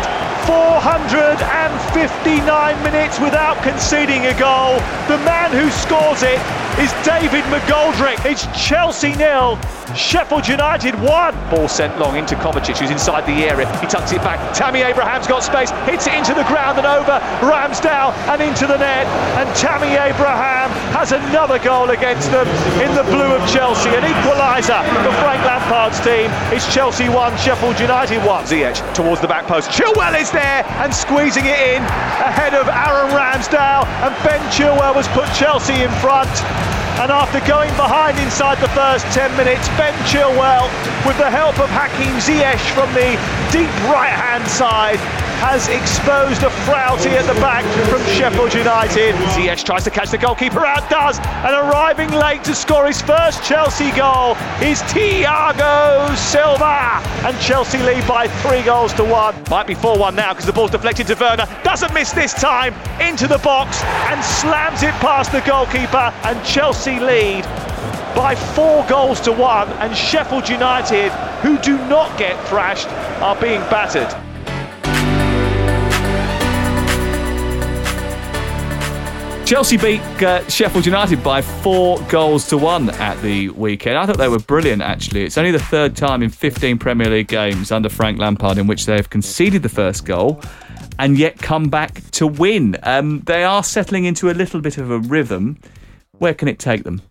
459 minutes without conceding a goal. The man who scores it is David McGoldrick. It's Chelsea 0, Sheffield United 1. Ball sent long into Kovacic, who's inside the area. He tucks it back. Tammy Abraham's got space, hits it into the ground and over Ramsdale and into the net. And Tammy Abraham has another goal against them in the blue of Chelsea. An equaliser for Frank Lampard's team. It's Chelsea 1, Sheffield United 1. Ziyech towards the back post. Chilwell is there and squeezing it in ahead of Aaron Ramsdale. And Ben Chilwell has put Chelsea in front. And after going behind inside the first 10 minutes, Ben Chilwell, with the help of Hakim Ziyech from the deep right-hand side, has exposed a frailty at the back from Sheffield United. Ziyech tries to catch the goalkeeper out, does, and arriving late to score his first Chelsea goal is Thiago Silva. And Chelsea lead by 3-1. Might be 4-1 now because the ball's deflected to Werner. Doesn't miss this time, into the box and slams it past the goalkeeper, and Chelsea lead by 4-1, and Sheffield United, who do not get thrashed, are being battered. Chelsea beat Sheffield United by 4-1 at the weekend. I thought they were brilliant, actually. It's only the third time in 15 Premier League games under Frank Lampard in which they have conceded the first goal and yet come back to win. They are settling into a little bit of a rhythm. Where can it take them?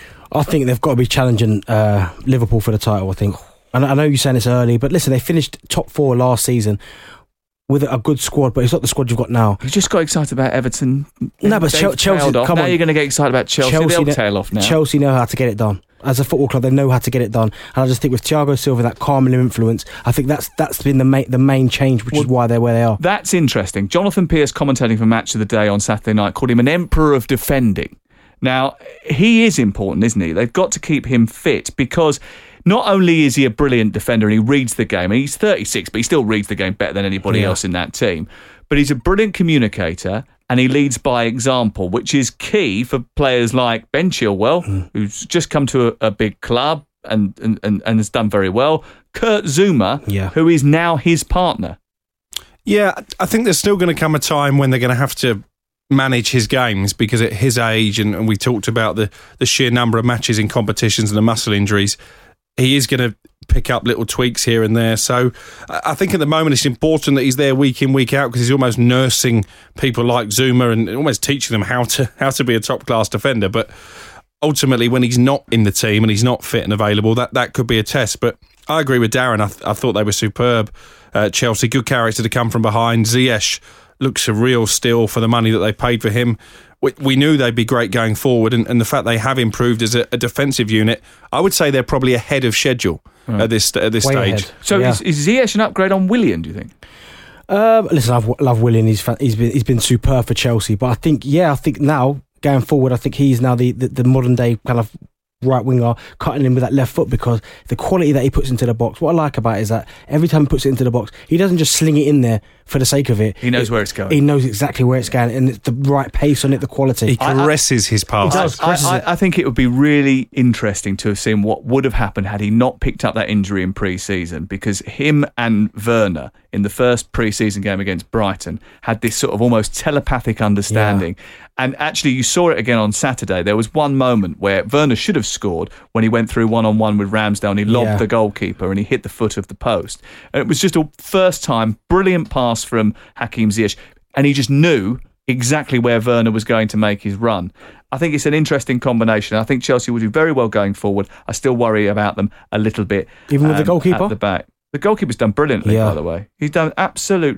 I think they've got to be challenging Liverpool for the title, I think. And I know you're saying this early, but listen, they finished top 4 last season with a good squad, but it's not the squad you've got now. You just got excited about Everton. No, but Chelsea, come now on. You're going to get excited about Chelsea. They'll tail off now. Chelsea know how to get it done. As a football club, they know how to get it done. And I just think with Thiago Silva, that calming influence, I think that's been the main change, which is why they're where they are. That's interesting. Jonathan Pearce, commentating for Match of the Day on Saturday night, called him an emperor of defending. Now, he is important, isn't he? They've got to keep him fit because not only is he a brilliant defender and he reads the game, and he's 36, but he still reads the game better than anybody else in that team, but he's a brilliant communicator and he leads by example, which is key for players like Ben Chilwell, who's just come to a big club and has done very well, Kurt Zouma, who is now his partner. Yeah, I think there's still going to come a time when they're going to have to manage his games because at his age, and we talked about the sheer number of matches in competitions and the muscle injuries, he is going to pick up little tweaks here and there. So I think at the moment it's important that he's there week in, week out because he's almost nursing people like Zouma and almost teaching them how to be a top-class defender. But ultimately, when he's not in the team and he's not fit and available, that could be a test. But I agree with Darren. I thought they were superb. Chelsea, good character to come from behind. Ziyech looks a real steal for the money that they paid for him. We knew they'd be great going forward, and the fact they have improved as a defensive unit, I would say they're probably ahead of schedule at this stage. Ahead. So is Ziyech an upgrade on Willian, do you think? Listen, I love Willian. He's been superb for Chelsea, but I think now going forward, I think he's now the modern day kind of right winger, cutting in with that left foot because the quality that he puts into the box. What I like about it is that every time he puts it into the box, he doesn't just sling it in there for the sake of it. He knows where it's going. He knows exactly where it's going, and it's the right pace on it, the quality. He caresses his passes. I think it would be really interesting to have seen what would have happened had he not picked up that injury in pre-season, because him and Werner in the first pre-season game against Brighton had this sort of almost telepathic understanding. Yeah. And actually, you saw it again on Saturday. There was one moment where Werner should have scored when he went through one-on-one with Ramsdale and he lobbed the goalkeeper and he hit the foot of the post. And it was just a first-time brilliant pass from Hakim Ziyech, and he just knew exactly where Werner was going to make his run. I think it's an interesting combination. I think Chelsea will do very well going forward. I still worry about them a little bit. Even with the goalkeeper? At the back. The goalkeeper's done brilliantly, by the way. He's done absolutely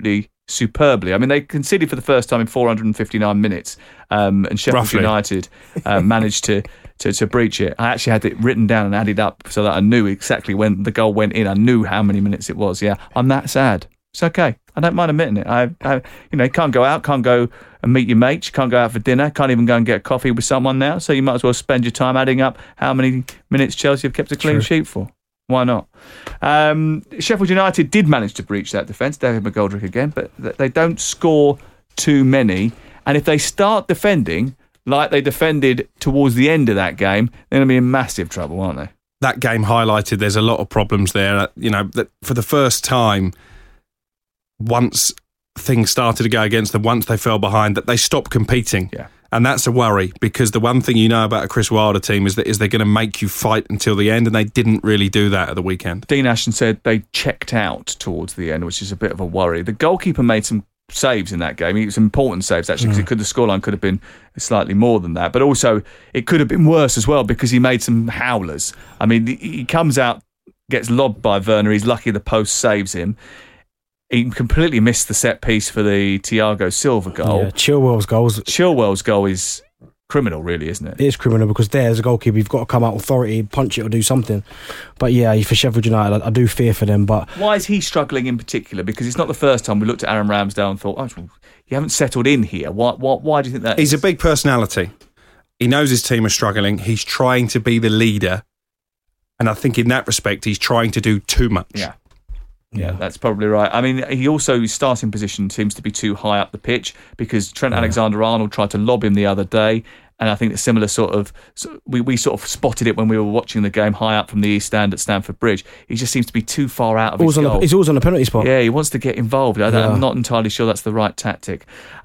superbly. I mean, they conceded for the first time in 459 minutes, and Sheffield United managed to breach it. I actually had it written down and added up so that I knew exactly when the goal went in. I knew how many minutes it was. Yeah, I'm that sad. It's okay. I don't mind admitting it. You can't go out, can't go and meet your mates, you can't go out for dinner, can't even go and get a coffee with someone now. So you might as well spend your time adding up how many minutes Chelsea have kept a clean sheet for. Why not? Sheffield United did manage to breach that defence, David McGoldrick again, but they don't score too many. And if they start defending like they defended towards the end of that game, they're going to be in massive trouble, aren't they? That game highlighted there's a lot of problems there. That for the first time, once things started to go against them, once they fell behind, that they stopped competing. Yeah. And that's a worry, because the one thing you know about a Chris Wilder team is they're going to make you fight until the end, and they didn't really do that at the weekend. Dean Ashton said they checked out towards the end, which is a bit of a worry. The goalkeeper made some saves in that game. It was important saves, actually, because the scoreline could have been slightly more than that. But also, it could have been worse as well, because he made some howlers. I mean, he comes out, gets lobbed by Werner. He's lucky the post saves him. He completely missed the set piece for the Thiago Silva goal. Yeah, Chilwell's goal is criminal, really, isn't it? It is criminal, because there, as a goalkeeper, you've got to come out authority, punch it or do something. But yeah, for Sheffield United, I do fear for them. But why is he struggling in particular? Because it's not the first time we looked at Aaron Ramsdale and thought, you haven't settled in here. Why do you think that He's a big personality. He knows his team are struggling. He's trying to be the leader. And I think in that respect, he's trying to do too much. Yeah, that's probably right. I mean, his starting position seems to be too high up the pitch, because Trent Alexander-Arnold tried to lob him the other day, and I think a similar we sort of spotted it when we were watching the game high up from the East Stand at Stamford Bridge. He just seems to be too far out of his goal. He's always on the penalty spot. Yeah, he wants to get involved. I'm not entirely sure that's the right tactic.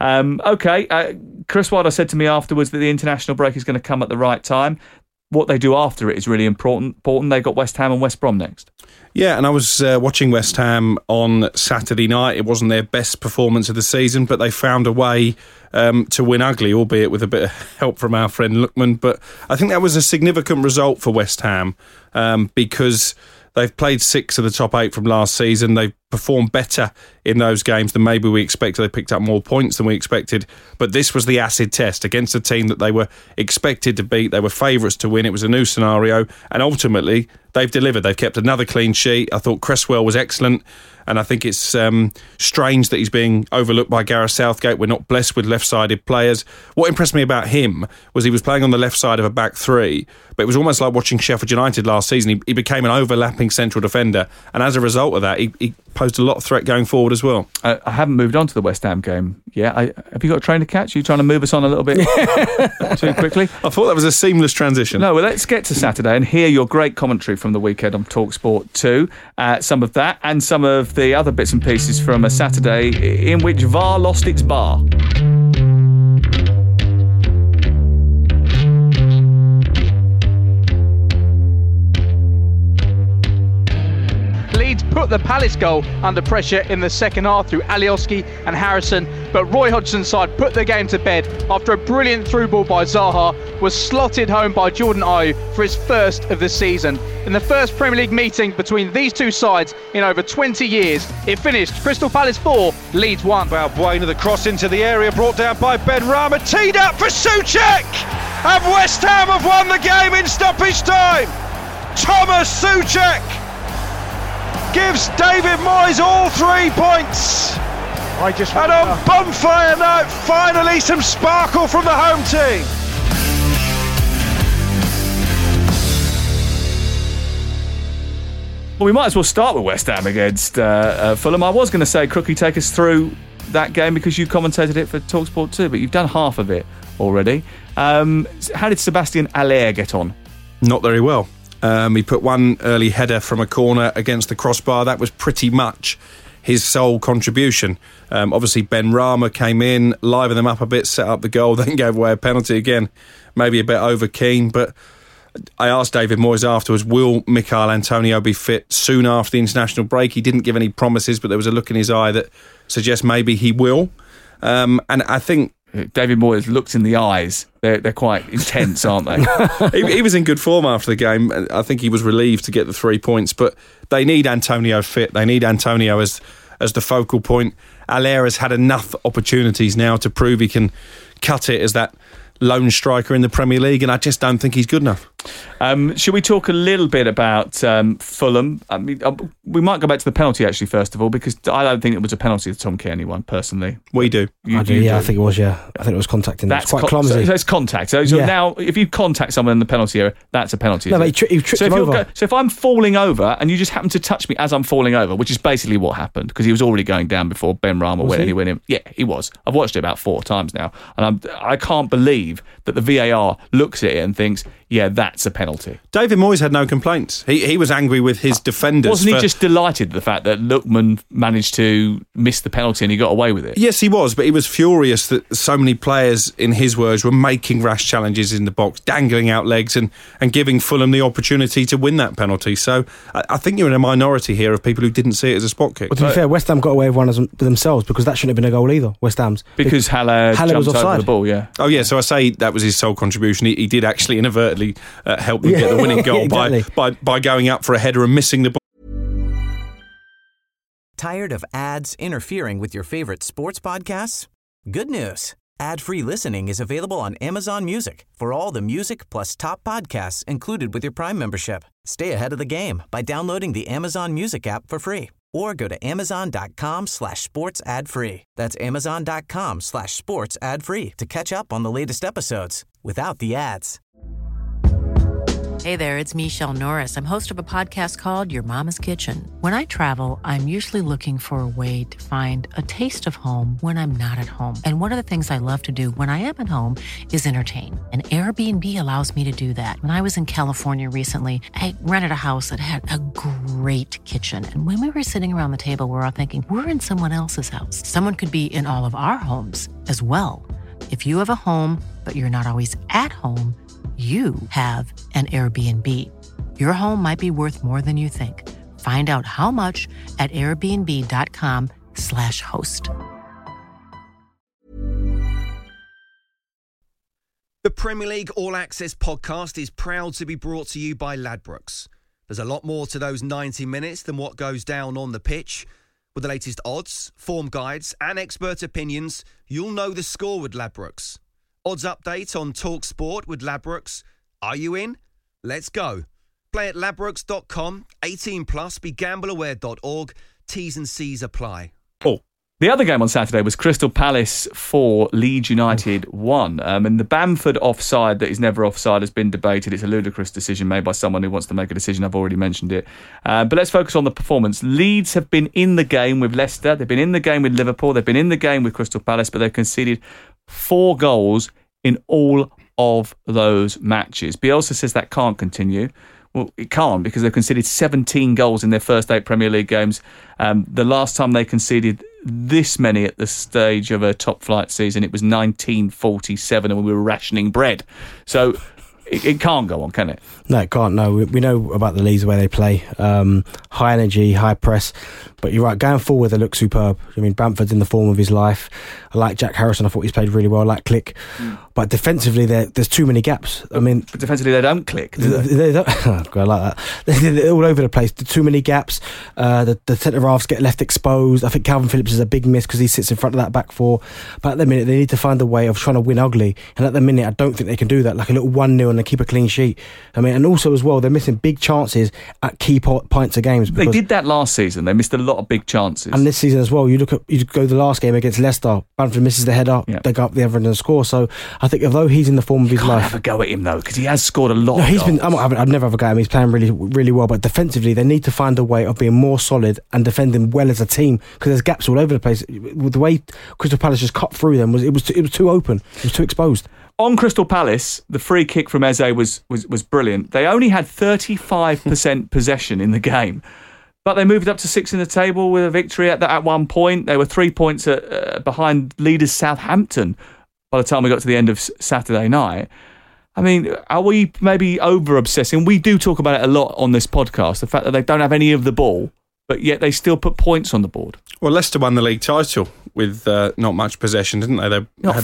Chris Wilder said to me afterwards that the international break is going to come at the right time. What they do after it is really important. They've got West Ham and West Brom next. Yeah, and I was watching West Ham on Saturday night. It wasn't their best performance of the season, but they found a way to win ugly, albeit with a bit of help from our friend Lookman. But I think that was a significant result for West Ham, because they've played 6 of the top 8 from last season. They've performed better in those games than maybe we expected. They picked up more points than we expected. But this was the acid test against a team that they were expected to beat. They were favourites to win. It was a new scenario. And ultimately, they've delivered. They've kept another clean sheet. I thought Cresswell was excellent. And I think it's strange that he's being overlooked by Gareth Southgate. We're not blessed with left-sided players. What impressed me about him was he was playing on the left side of a back three, but it was almost like watching Sheffield United last season. He became an overlapping central defender, and as a result of that, he posed a lot of threat going forward as well. I haven't moved on to the West Ham game yet. Have you got a train to catch? Are you trying to move us on a little bit too quickly? I thought that was a seamless transition. No, well, let's get to Saturday and hear your great commentary from the weekend on TalkSport 2. Some of that and some of the other bits and pieces from a Saturday in which VAR lost its bar. Leeds put the Palace goal under pressure in the second half through Alioski and Harrison, but Roy Hodgson's side put the game to bed after a brilliant through ball by Zaha was slotted home by Jordan Ayew for his first of the season. In the first Premier League meeting between these two sides in over 20 years, it finished Crystal Palace 4, Leeds 1. Balbuena, the cross into the area brought down by Ben Rama, teed up for Souček, and West Ham have won the game in stoppage time. Thomas Souček gives David Moyes all 3 points. And on bonfire night, finally some sparkle from the home team. Well, we might as well start with West Ham against Fulham. I was going to say, Crookie, take us through that game because you commentated it for TalkSport 2, but you've done half of it already. How did Sebastian Haller get on? Not very well. He put one early header from a corner against the crossbar. That was pretty much his sole contribution. Obviously, Ben Rama came in, livened them up a bit, set up the goal, then gave away a penalty again. Maybe a bit over keen, but I asked David Moyes afterwards, will Michail Antonio be fit soon after the international break? He didn't give any promises, but there was a look in his eye that suggests maybe he will. And I think David Moyes looked in the eyes. They're quite intense, aren't they? he was in good form after the game. I think he was relieved to get the 3 points, but they need Antonio fit. They need Antonio as the focal point. Haller has had enough opportunities now to prove he can cut it as that lone striker in the Premier League, and I just don't think he's good enough. Should we talk a little bit about Fulham? I mean, we might go back to the penalty actually first of all, because I don't think it was a penalty the Tom Cairney one personally. We do. I think it was. Yeah, I think it was contacting. That's quite clumsy. So it's contact. So now, if you contact someone in the penalty area, that's a penalty. No, but he tripped him over. So if I'm falling over and you just happen to touch me as I'm falling over, which is basically what happened, because he was already going down before Ben Rama went and he went in. Yeah, he was. I've watched it about 4 times now, and I can't believe that the VAR looks at it and thinks, yeah, that's a penalty. David Moyes had no complaints. He was angry with his defenders. Wasn't he just delighted at the fact that Lookman managed to miss the penalty and he got away with it? Yes, he was, but he was furious that so many players, in his words, were making rash challenges in the box, dangling out legs and giving Fulham the opportunity to win that penalty. So I think you're in a minority here of people who didn't see it as a spot kick. Well, to be fair, West Ham got away with one themselves, because that shouldn't have been a goal either, West Ham's. Because Haller was offside. Over the ball, yeah. Oh, yeah, so I say that was his sole contribution. He did actually inadvertently help them get the winning goal exactly. by going up for a header and missing the ball. Tired of ads interfering with your favorite sports podcasts? Good news. Ad-free listening is available on Amazon Music for all the music plus top podcasts included with your Prime membership. Stay ahead of the game by downloading the Amazon Music app for free, or go to amazon.com/sports ad free. That's amazon.com/sports ad free to catch up on the latest episodes without the ads. Hey there, it's Michelle Norris. I'm host of a podcast called Your Mama's Kitchen. When I travel, I'm usually looking for a way to find a taste of home when I'm not at home. And one of the things I love to do when I am at home is entertain. And Airbnb allows me to do that. When I was in California recently, I rented a house that had a great kitchen. And when we were sitting around the table, we're all thinking, we're in someone else's house. Someone could be in all of our homes as well. If you have a home, but you're not always at home, you have an Airbnb. Your home might be worth more than you think. Find out how much at airbnb.com/host. The Premier League All Access podcast is proud to be brought to you by Ladbrokes. There's a lot more to those 90 minutes than what goes down on the pitch. With the latest odds, form guides and expert opinions, you'll know the score with Ladbrokes. Odds update on TalkSport with Ladbrokes. Are you in? Let's go. Play at ladbrokes.com. 18 plus. BeGambleAware.org. T's and C's apply. Oh. The other game on Saturday was Crystal Palace 4, Leeds United 1. And the Bamford offside that is never offside has been debated. It's a ludicrous decision made by someone who wants to make a decision. I've already mentioned it. But let's focus on the performance. Leeds have been in the game with Leicester. They've been in the game with Liverpool. They've been in the game with Crystal Palace, but they've conceded 4 goals in all of those matches. Bielsa says that can't continue. Well, it can't, because they've conceded 17 goals in their first 8 Premier League games. The last time they conceded this many at the stage of a top-flight season, it was 1947, and we were rationing bread. So it can't go on, can it? No, it can't. No, we know about the Leeds, where they play. High energy, high press. But you're right, going forward, they look superb. I mean, Bamford's in the form of his life. I like Jack Harrison. I thought he's played really well. I like Click. But defensively, there's too many gaps. I mean, but defensively, they don't click. They don't. I like that. They're all over the place. There's too many gaps. The centre halves get left exposed. I think Calvin Phillips is a big miss because he sits in front of that back four. But at the minute, they need to find a way of trying to win ugly. And at the minute, I don't think they can do that. Like a little 1-0 and they keep a clean sheet. I mean, and also as well, they're missing big chances at key points of games. They did that last season. They missed a lot of big chances. And this season as well, you go the last game against Leicester, Bamford misses the header, they go up the other end and score. So I think although he's in the form of his life, have a go at him though, because he has scored a lot. No, he's been. I'd never have a go at him. He's playing really, really well. But defensively, they need to find a way of being more solid and defending well as a team, because there's gaps all over the place. With the way Crystal Palace just cut through them, it was too open. It was too exposed. On Crystal Palace, the free kick from Eze was brilliant. They only had 35% possession in the game, but they moved up to 6 in the table with a victory at one point. They were 3 points behind leaders Southampton by the time we got to the end of Saturday night. I mean, are we maybe over-obsessing? We do talk about it a lot on this podcast, the fact that they don't have any of the ball, but yet they still put points on the board. Well, Leicester won the league title with not much possession, didn't they? Not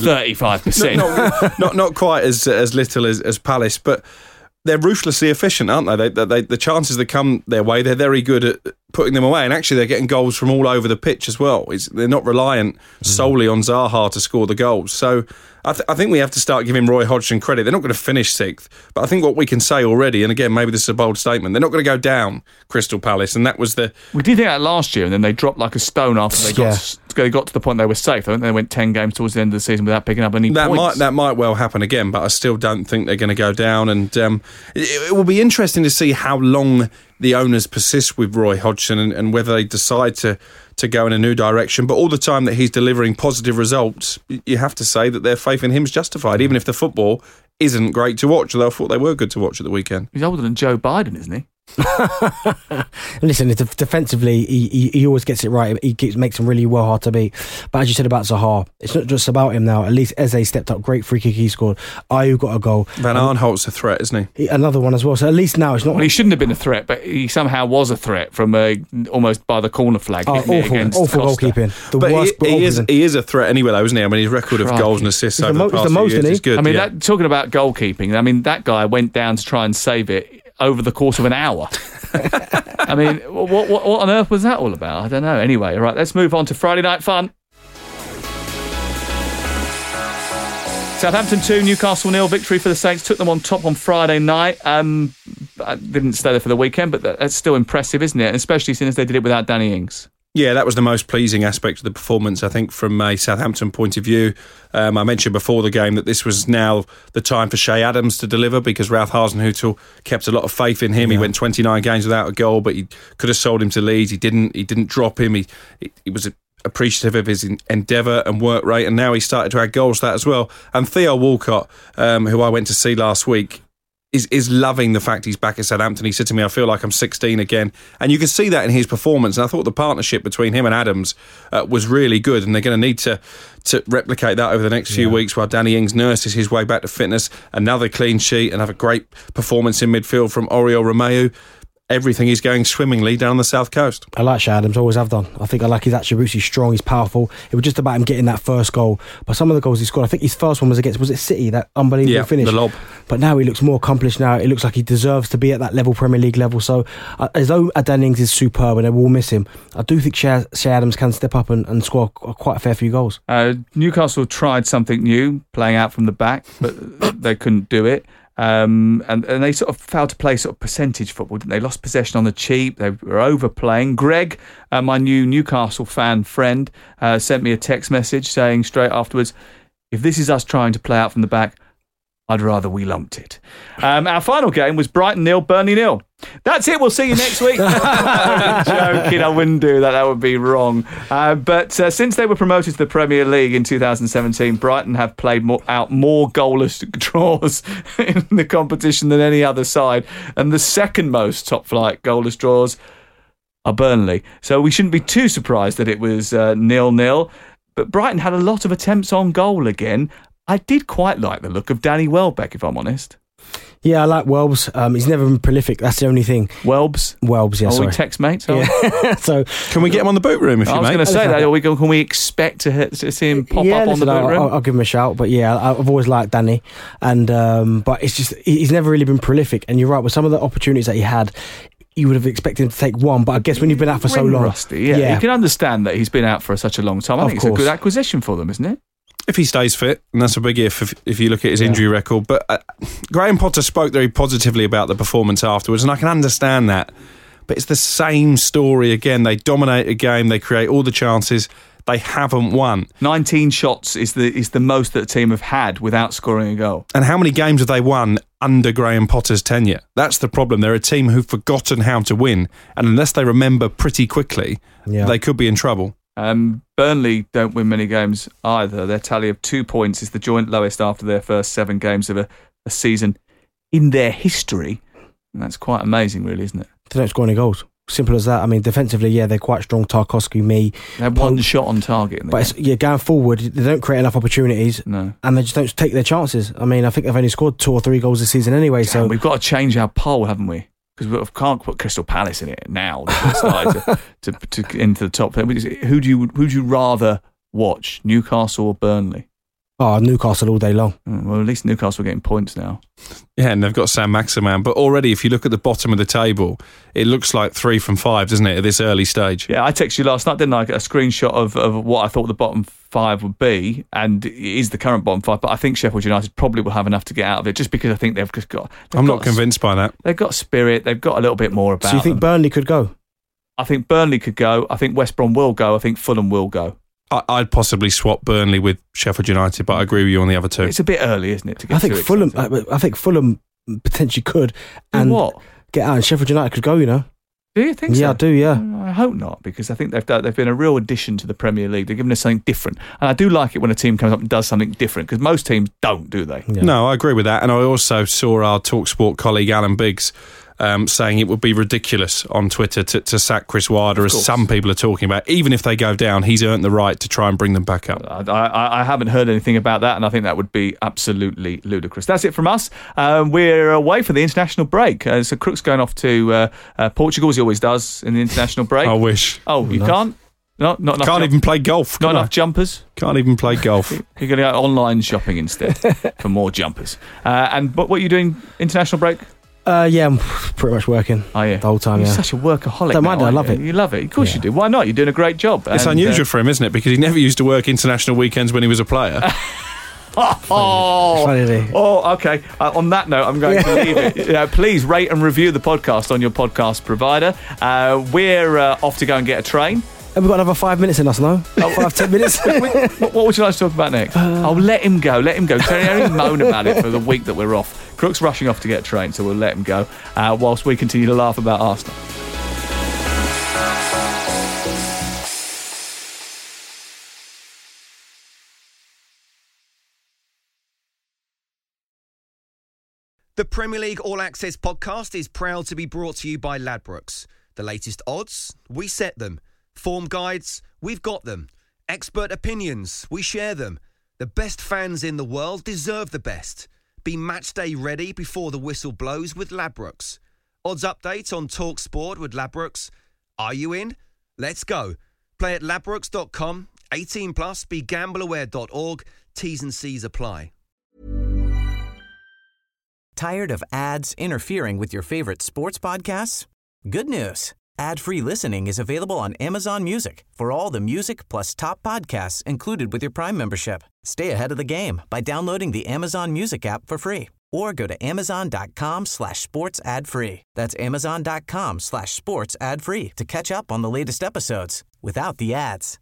35%. Not quite as little as Palace, but they're ruthlessly efficient, aren't they? The chances that come their way, they're very good at putting them away, and actually they're getting goals from all over the pitch as well. They're not reliant solely on Zaha to score the goals. So I think we have to start giving Roy Hodgson credit. They're not going to finish 6th, but I think what we can say already, and again, maybe this is a bold statement, they're not going to go down, Crystal Palace, and that was We did that last year, and then they dropped like a stone after they got to the point they were safe. I think they went 10 games towards the end of the season without picking up any points. That might well happen again, but I still don't think they're going to go down, and it will be interesting to see how long the owners persist with Roy Hodgson and whether they decide to go in a new direction. But all the time that he's delivering positive results, you have to say that their faith in him is justified, even if the football isn't great to watch, although I thought they were good to watch at the weekend. He's older than Joe Biden, isn't he? Listen, defensively, he always gets it right. He makes him really well hard to beat. But as you said about Zaha, it's not just about him now. At least Eze stepped up, great free kick he scored. Ayew got a goal. Van Aanholt's a threat, isn't he? Another one as well. So at least now it's not. Well, he shouldn't have been a threat, but he somehow was a threat from almost by the corner flag. Awful goalkeeping. He is a threat anyway, though, isn't he? I mean, his record of goals and assists over the past few years is good. I mean, talking about goalkeeping, I mean, that guy went down to try and save it over the course of an hour. I mean, what on earth was that all about? I don't know. Anyway, right, let's move on to Friday Night Fun. Southampton 2, Newcastle 0, victory for the Saints. Took them on top on Friday night. I didn't stay there for the weekend, but that's still impressive, isn't it? Especially since they did it without Danny Ings. Yeah, that was the most pleasing aspect of the performance, I think, from a Southampton point of view. I mentioned before the game that this was now the time for Che Adams to deliver, because Ralph Hasenhüttl kept a lot of faith in him. Yeah. He went 29 games without a goal, but he could have sold him to Leeds. He didn't drop him. He was appreciative of his endeavour and work rate, and now he started to add goals to that as well. And Theo Walcott, who I went to see last week, is loving the fact he's back at Southampton. He said to me, I feel like I'm 16 again. And you can see that in his performance. And I thought the partnership between him and Adams was really good. And they're going to need to replicate that over the next few weeks while Danny Ings nurses his way back to fitness. Another clean sheet and have a great performance in midfield from Oriol Romeu. Everything is going swimmingly down the south coast. I like Che Adams, always have done. I think I like his attributes. He's strong, he's powerful. It was just about him getting that first goal. But some of the goals he scored, I think his first one was against, was it City, that unbelievable finish? The lob. But now he looks more accomplished now. It looks like he deserves to be at that level, Premier League level. So as though Danny Ings is superb and they will miss him, I do think Che Adams can step up and score quite a fair few goals. Newcastle tried something new, playing out from the back, but they couldn't do it. And they sort of failed to play sort of percentage football, didn't they? Lost possession on the cheap. They were overplaying. Greg, my new Newcastle fan friend, sent me a text message saying straight afterwards, if this is us trying to play out from the back, I'd rather we lumped it. Our final game was Brighton 0, Burnley 0. That's it. We'll see you next week. I'm joking. I wouldn't do that. That would be wrong. But since they were promoted to the Premier League in 2017, Brighton have played out more goalless draws in the competition than any other side. And the second most top-flight goalless draws are Burnley. So we shouldn't be too surprised that it was 0-0. But Brighton had a lot of attempts on goal again. I did quite like the look of Danny Welbeck, if I'm honest. Yeah, I like Welbs. He's never been prolific. That's the only thing. Welbs, yeah. Are sorry. we text mates? Yeah. So can we get him on the boot room? I was going to say that. Can we expect to see him pop up on the boot room? I'll give him a shout. But yeah, I've always liked Danny, and but it's just he's never really been prolific. And you're right, with some of the opportunities that he had, you would have expected him to take one, but I guess when you've been out for so long, rusty. Yeah, you can understand that he's been out for such a long time. I think it's a good acquisition for them, isn't it? If he stays fit, and that's a big if you look at his injury record. But Graham Potter spoke very positively about the performance afterwards, and I can understand that. But it's the same story again. They dominate a game, they create all the chances, they haven't won. 19 shots is the most that the team have had without scoring a goal. And how many games have they won under Graham Potter's tenure? That's the problem. They're a team who've forgotten how to win, and unless they remember pretty quickly, they could be in trouble. Burnley don't win many games either. Their tally of 2 points is the joint lowest after their first 7 games of a season in their history. And that's quite amazing, really, isn't it? They don't score any goals. Simple as that. I mean, defensively, they're quite strong. Tarkowski, they have one shot on target. But going forward, they don't create enough opportunities. No. And they just don't take their chances. I mean, I think they've only scored 2 or 3 goals this season anyway. So we've got to change our poll, haven't we? Because we can't put Crystal Palace in it now. to into the top. Who do you rather watch, Newcastle or Burnley? Oh, Newcastle all day long. Well, at least Newcastle are getting points now. Yeah, and they've got Sam Maximan. But already, if you look at the bottom of the table, it looks like 3 from 5, doesn't it, at this early stage? Yeah, I texted you last night, didn't I? A screenshot of what I thought the bottom 5 would be, and it is the current bottom 5. But I think Sheffield United probably will have enough to get out of it, just because I think they've just got... I'm not convinced by that. They've got spirit. They've got a little bit more about them. So you think Burnley could go? I think Burnley could go. I think West Brom will go. I think Fulham will go. I'd possibly swap Burnley with Sheffield United, but I agree with you on the other two. It's a bit early, isn't it? To get I think Fulham potentially could, and get out. And Sheffield United could go. You know. Do you think so? Yeah, I do. Yeah. I hope not, because I think they've been a real addition to the Premier League. They've given us something different, and I do like it when a team comes up and does something different, because most teams don't, do they? Yeah. No, I agree with that. And I also saw our TalkSport colleague Alan Biggs saying it would be ridiculous on Twitter to sack Chris Wilder, as some people are talking about. Even if they go down, he's earned the right to try and bring them back up. I haven't heard anything about that, and I think that would be absolutely ludicrous. That's it from us. We're away for the international break. So Crook's going off to Portugal, as he always does in the international break. I wish. Oh, you can't? Not enough. Can't even play golf. Not enough jumpers. Can't even play golf. You're going to go online shopping instead for more jumpers. And what are you doing international break? Yeah, I'm pretty much working the whole time. You're yeah, such a workaholic. Don't mind it, I love it. You love it. Of course you do. Why not? You're doing a great job. It's unusual for him, isn't it? Because he never used to work international weekends when he was a player. Okay. On that note, I'm going to leave it. Please rate and review the podcast on your podcast provider. We're off to go and get a train. And we've got another 5 minutes in us now. 5-10 minutes. What would you like to talk about next? Let him go. Tony only moan about it for the week that we're off. Crook's rushing off to get a train, so we'll let him go whilst we continue to laugh about Arsenal. The Premier League All Access podcast is proud to be brought to you by Ladbrokes. The latest odds, we set them. Form guides, we've got them. Expert opinions, we share them. The best fans in the world deserve the best. Be match day ready before the whistle blows with Ladbrokes. Odds update on TalkSport with Ladbrokes. Are you in? Let's go. Play at ladbrokes.com. 18 plus. BeGambleAware.org. T's and C's apply. Tired of ads interfering with your favorite sports podcasts? Good news. Ad-free listening is available on Amazon Music for all the music plus top podcasts included with your Prime membership. Stay ahead of the game by downloading the Amazon Music app for free or go to amazon.com/sports ad free. That's amazon.com/sports ad free to catch up on the latest episodes without the ads.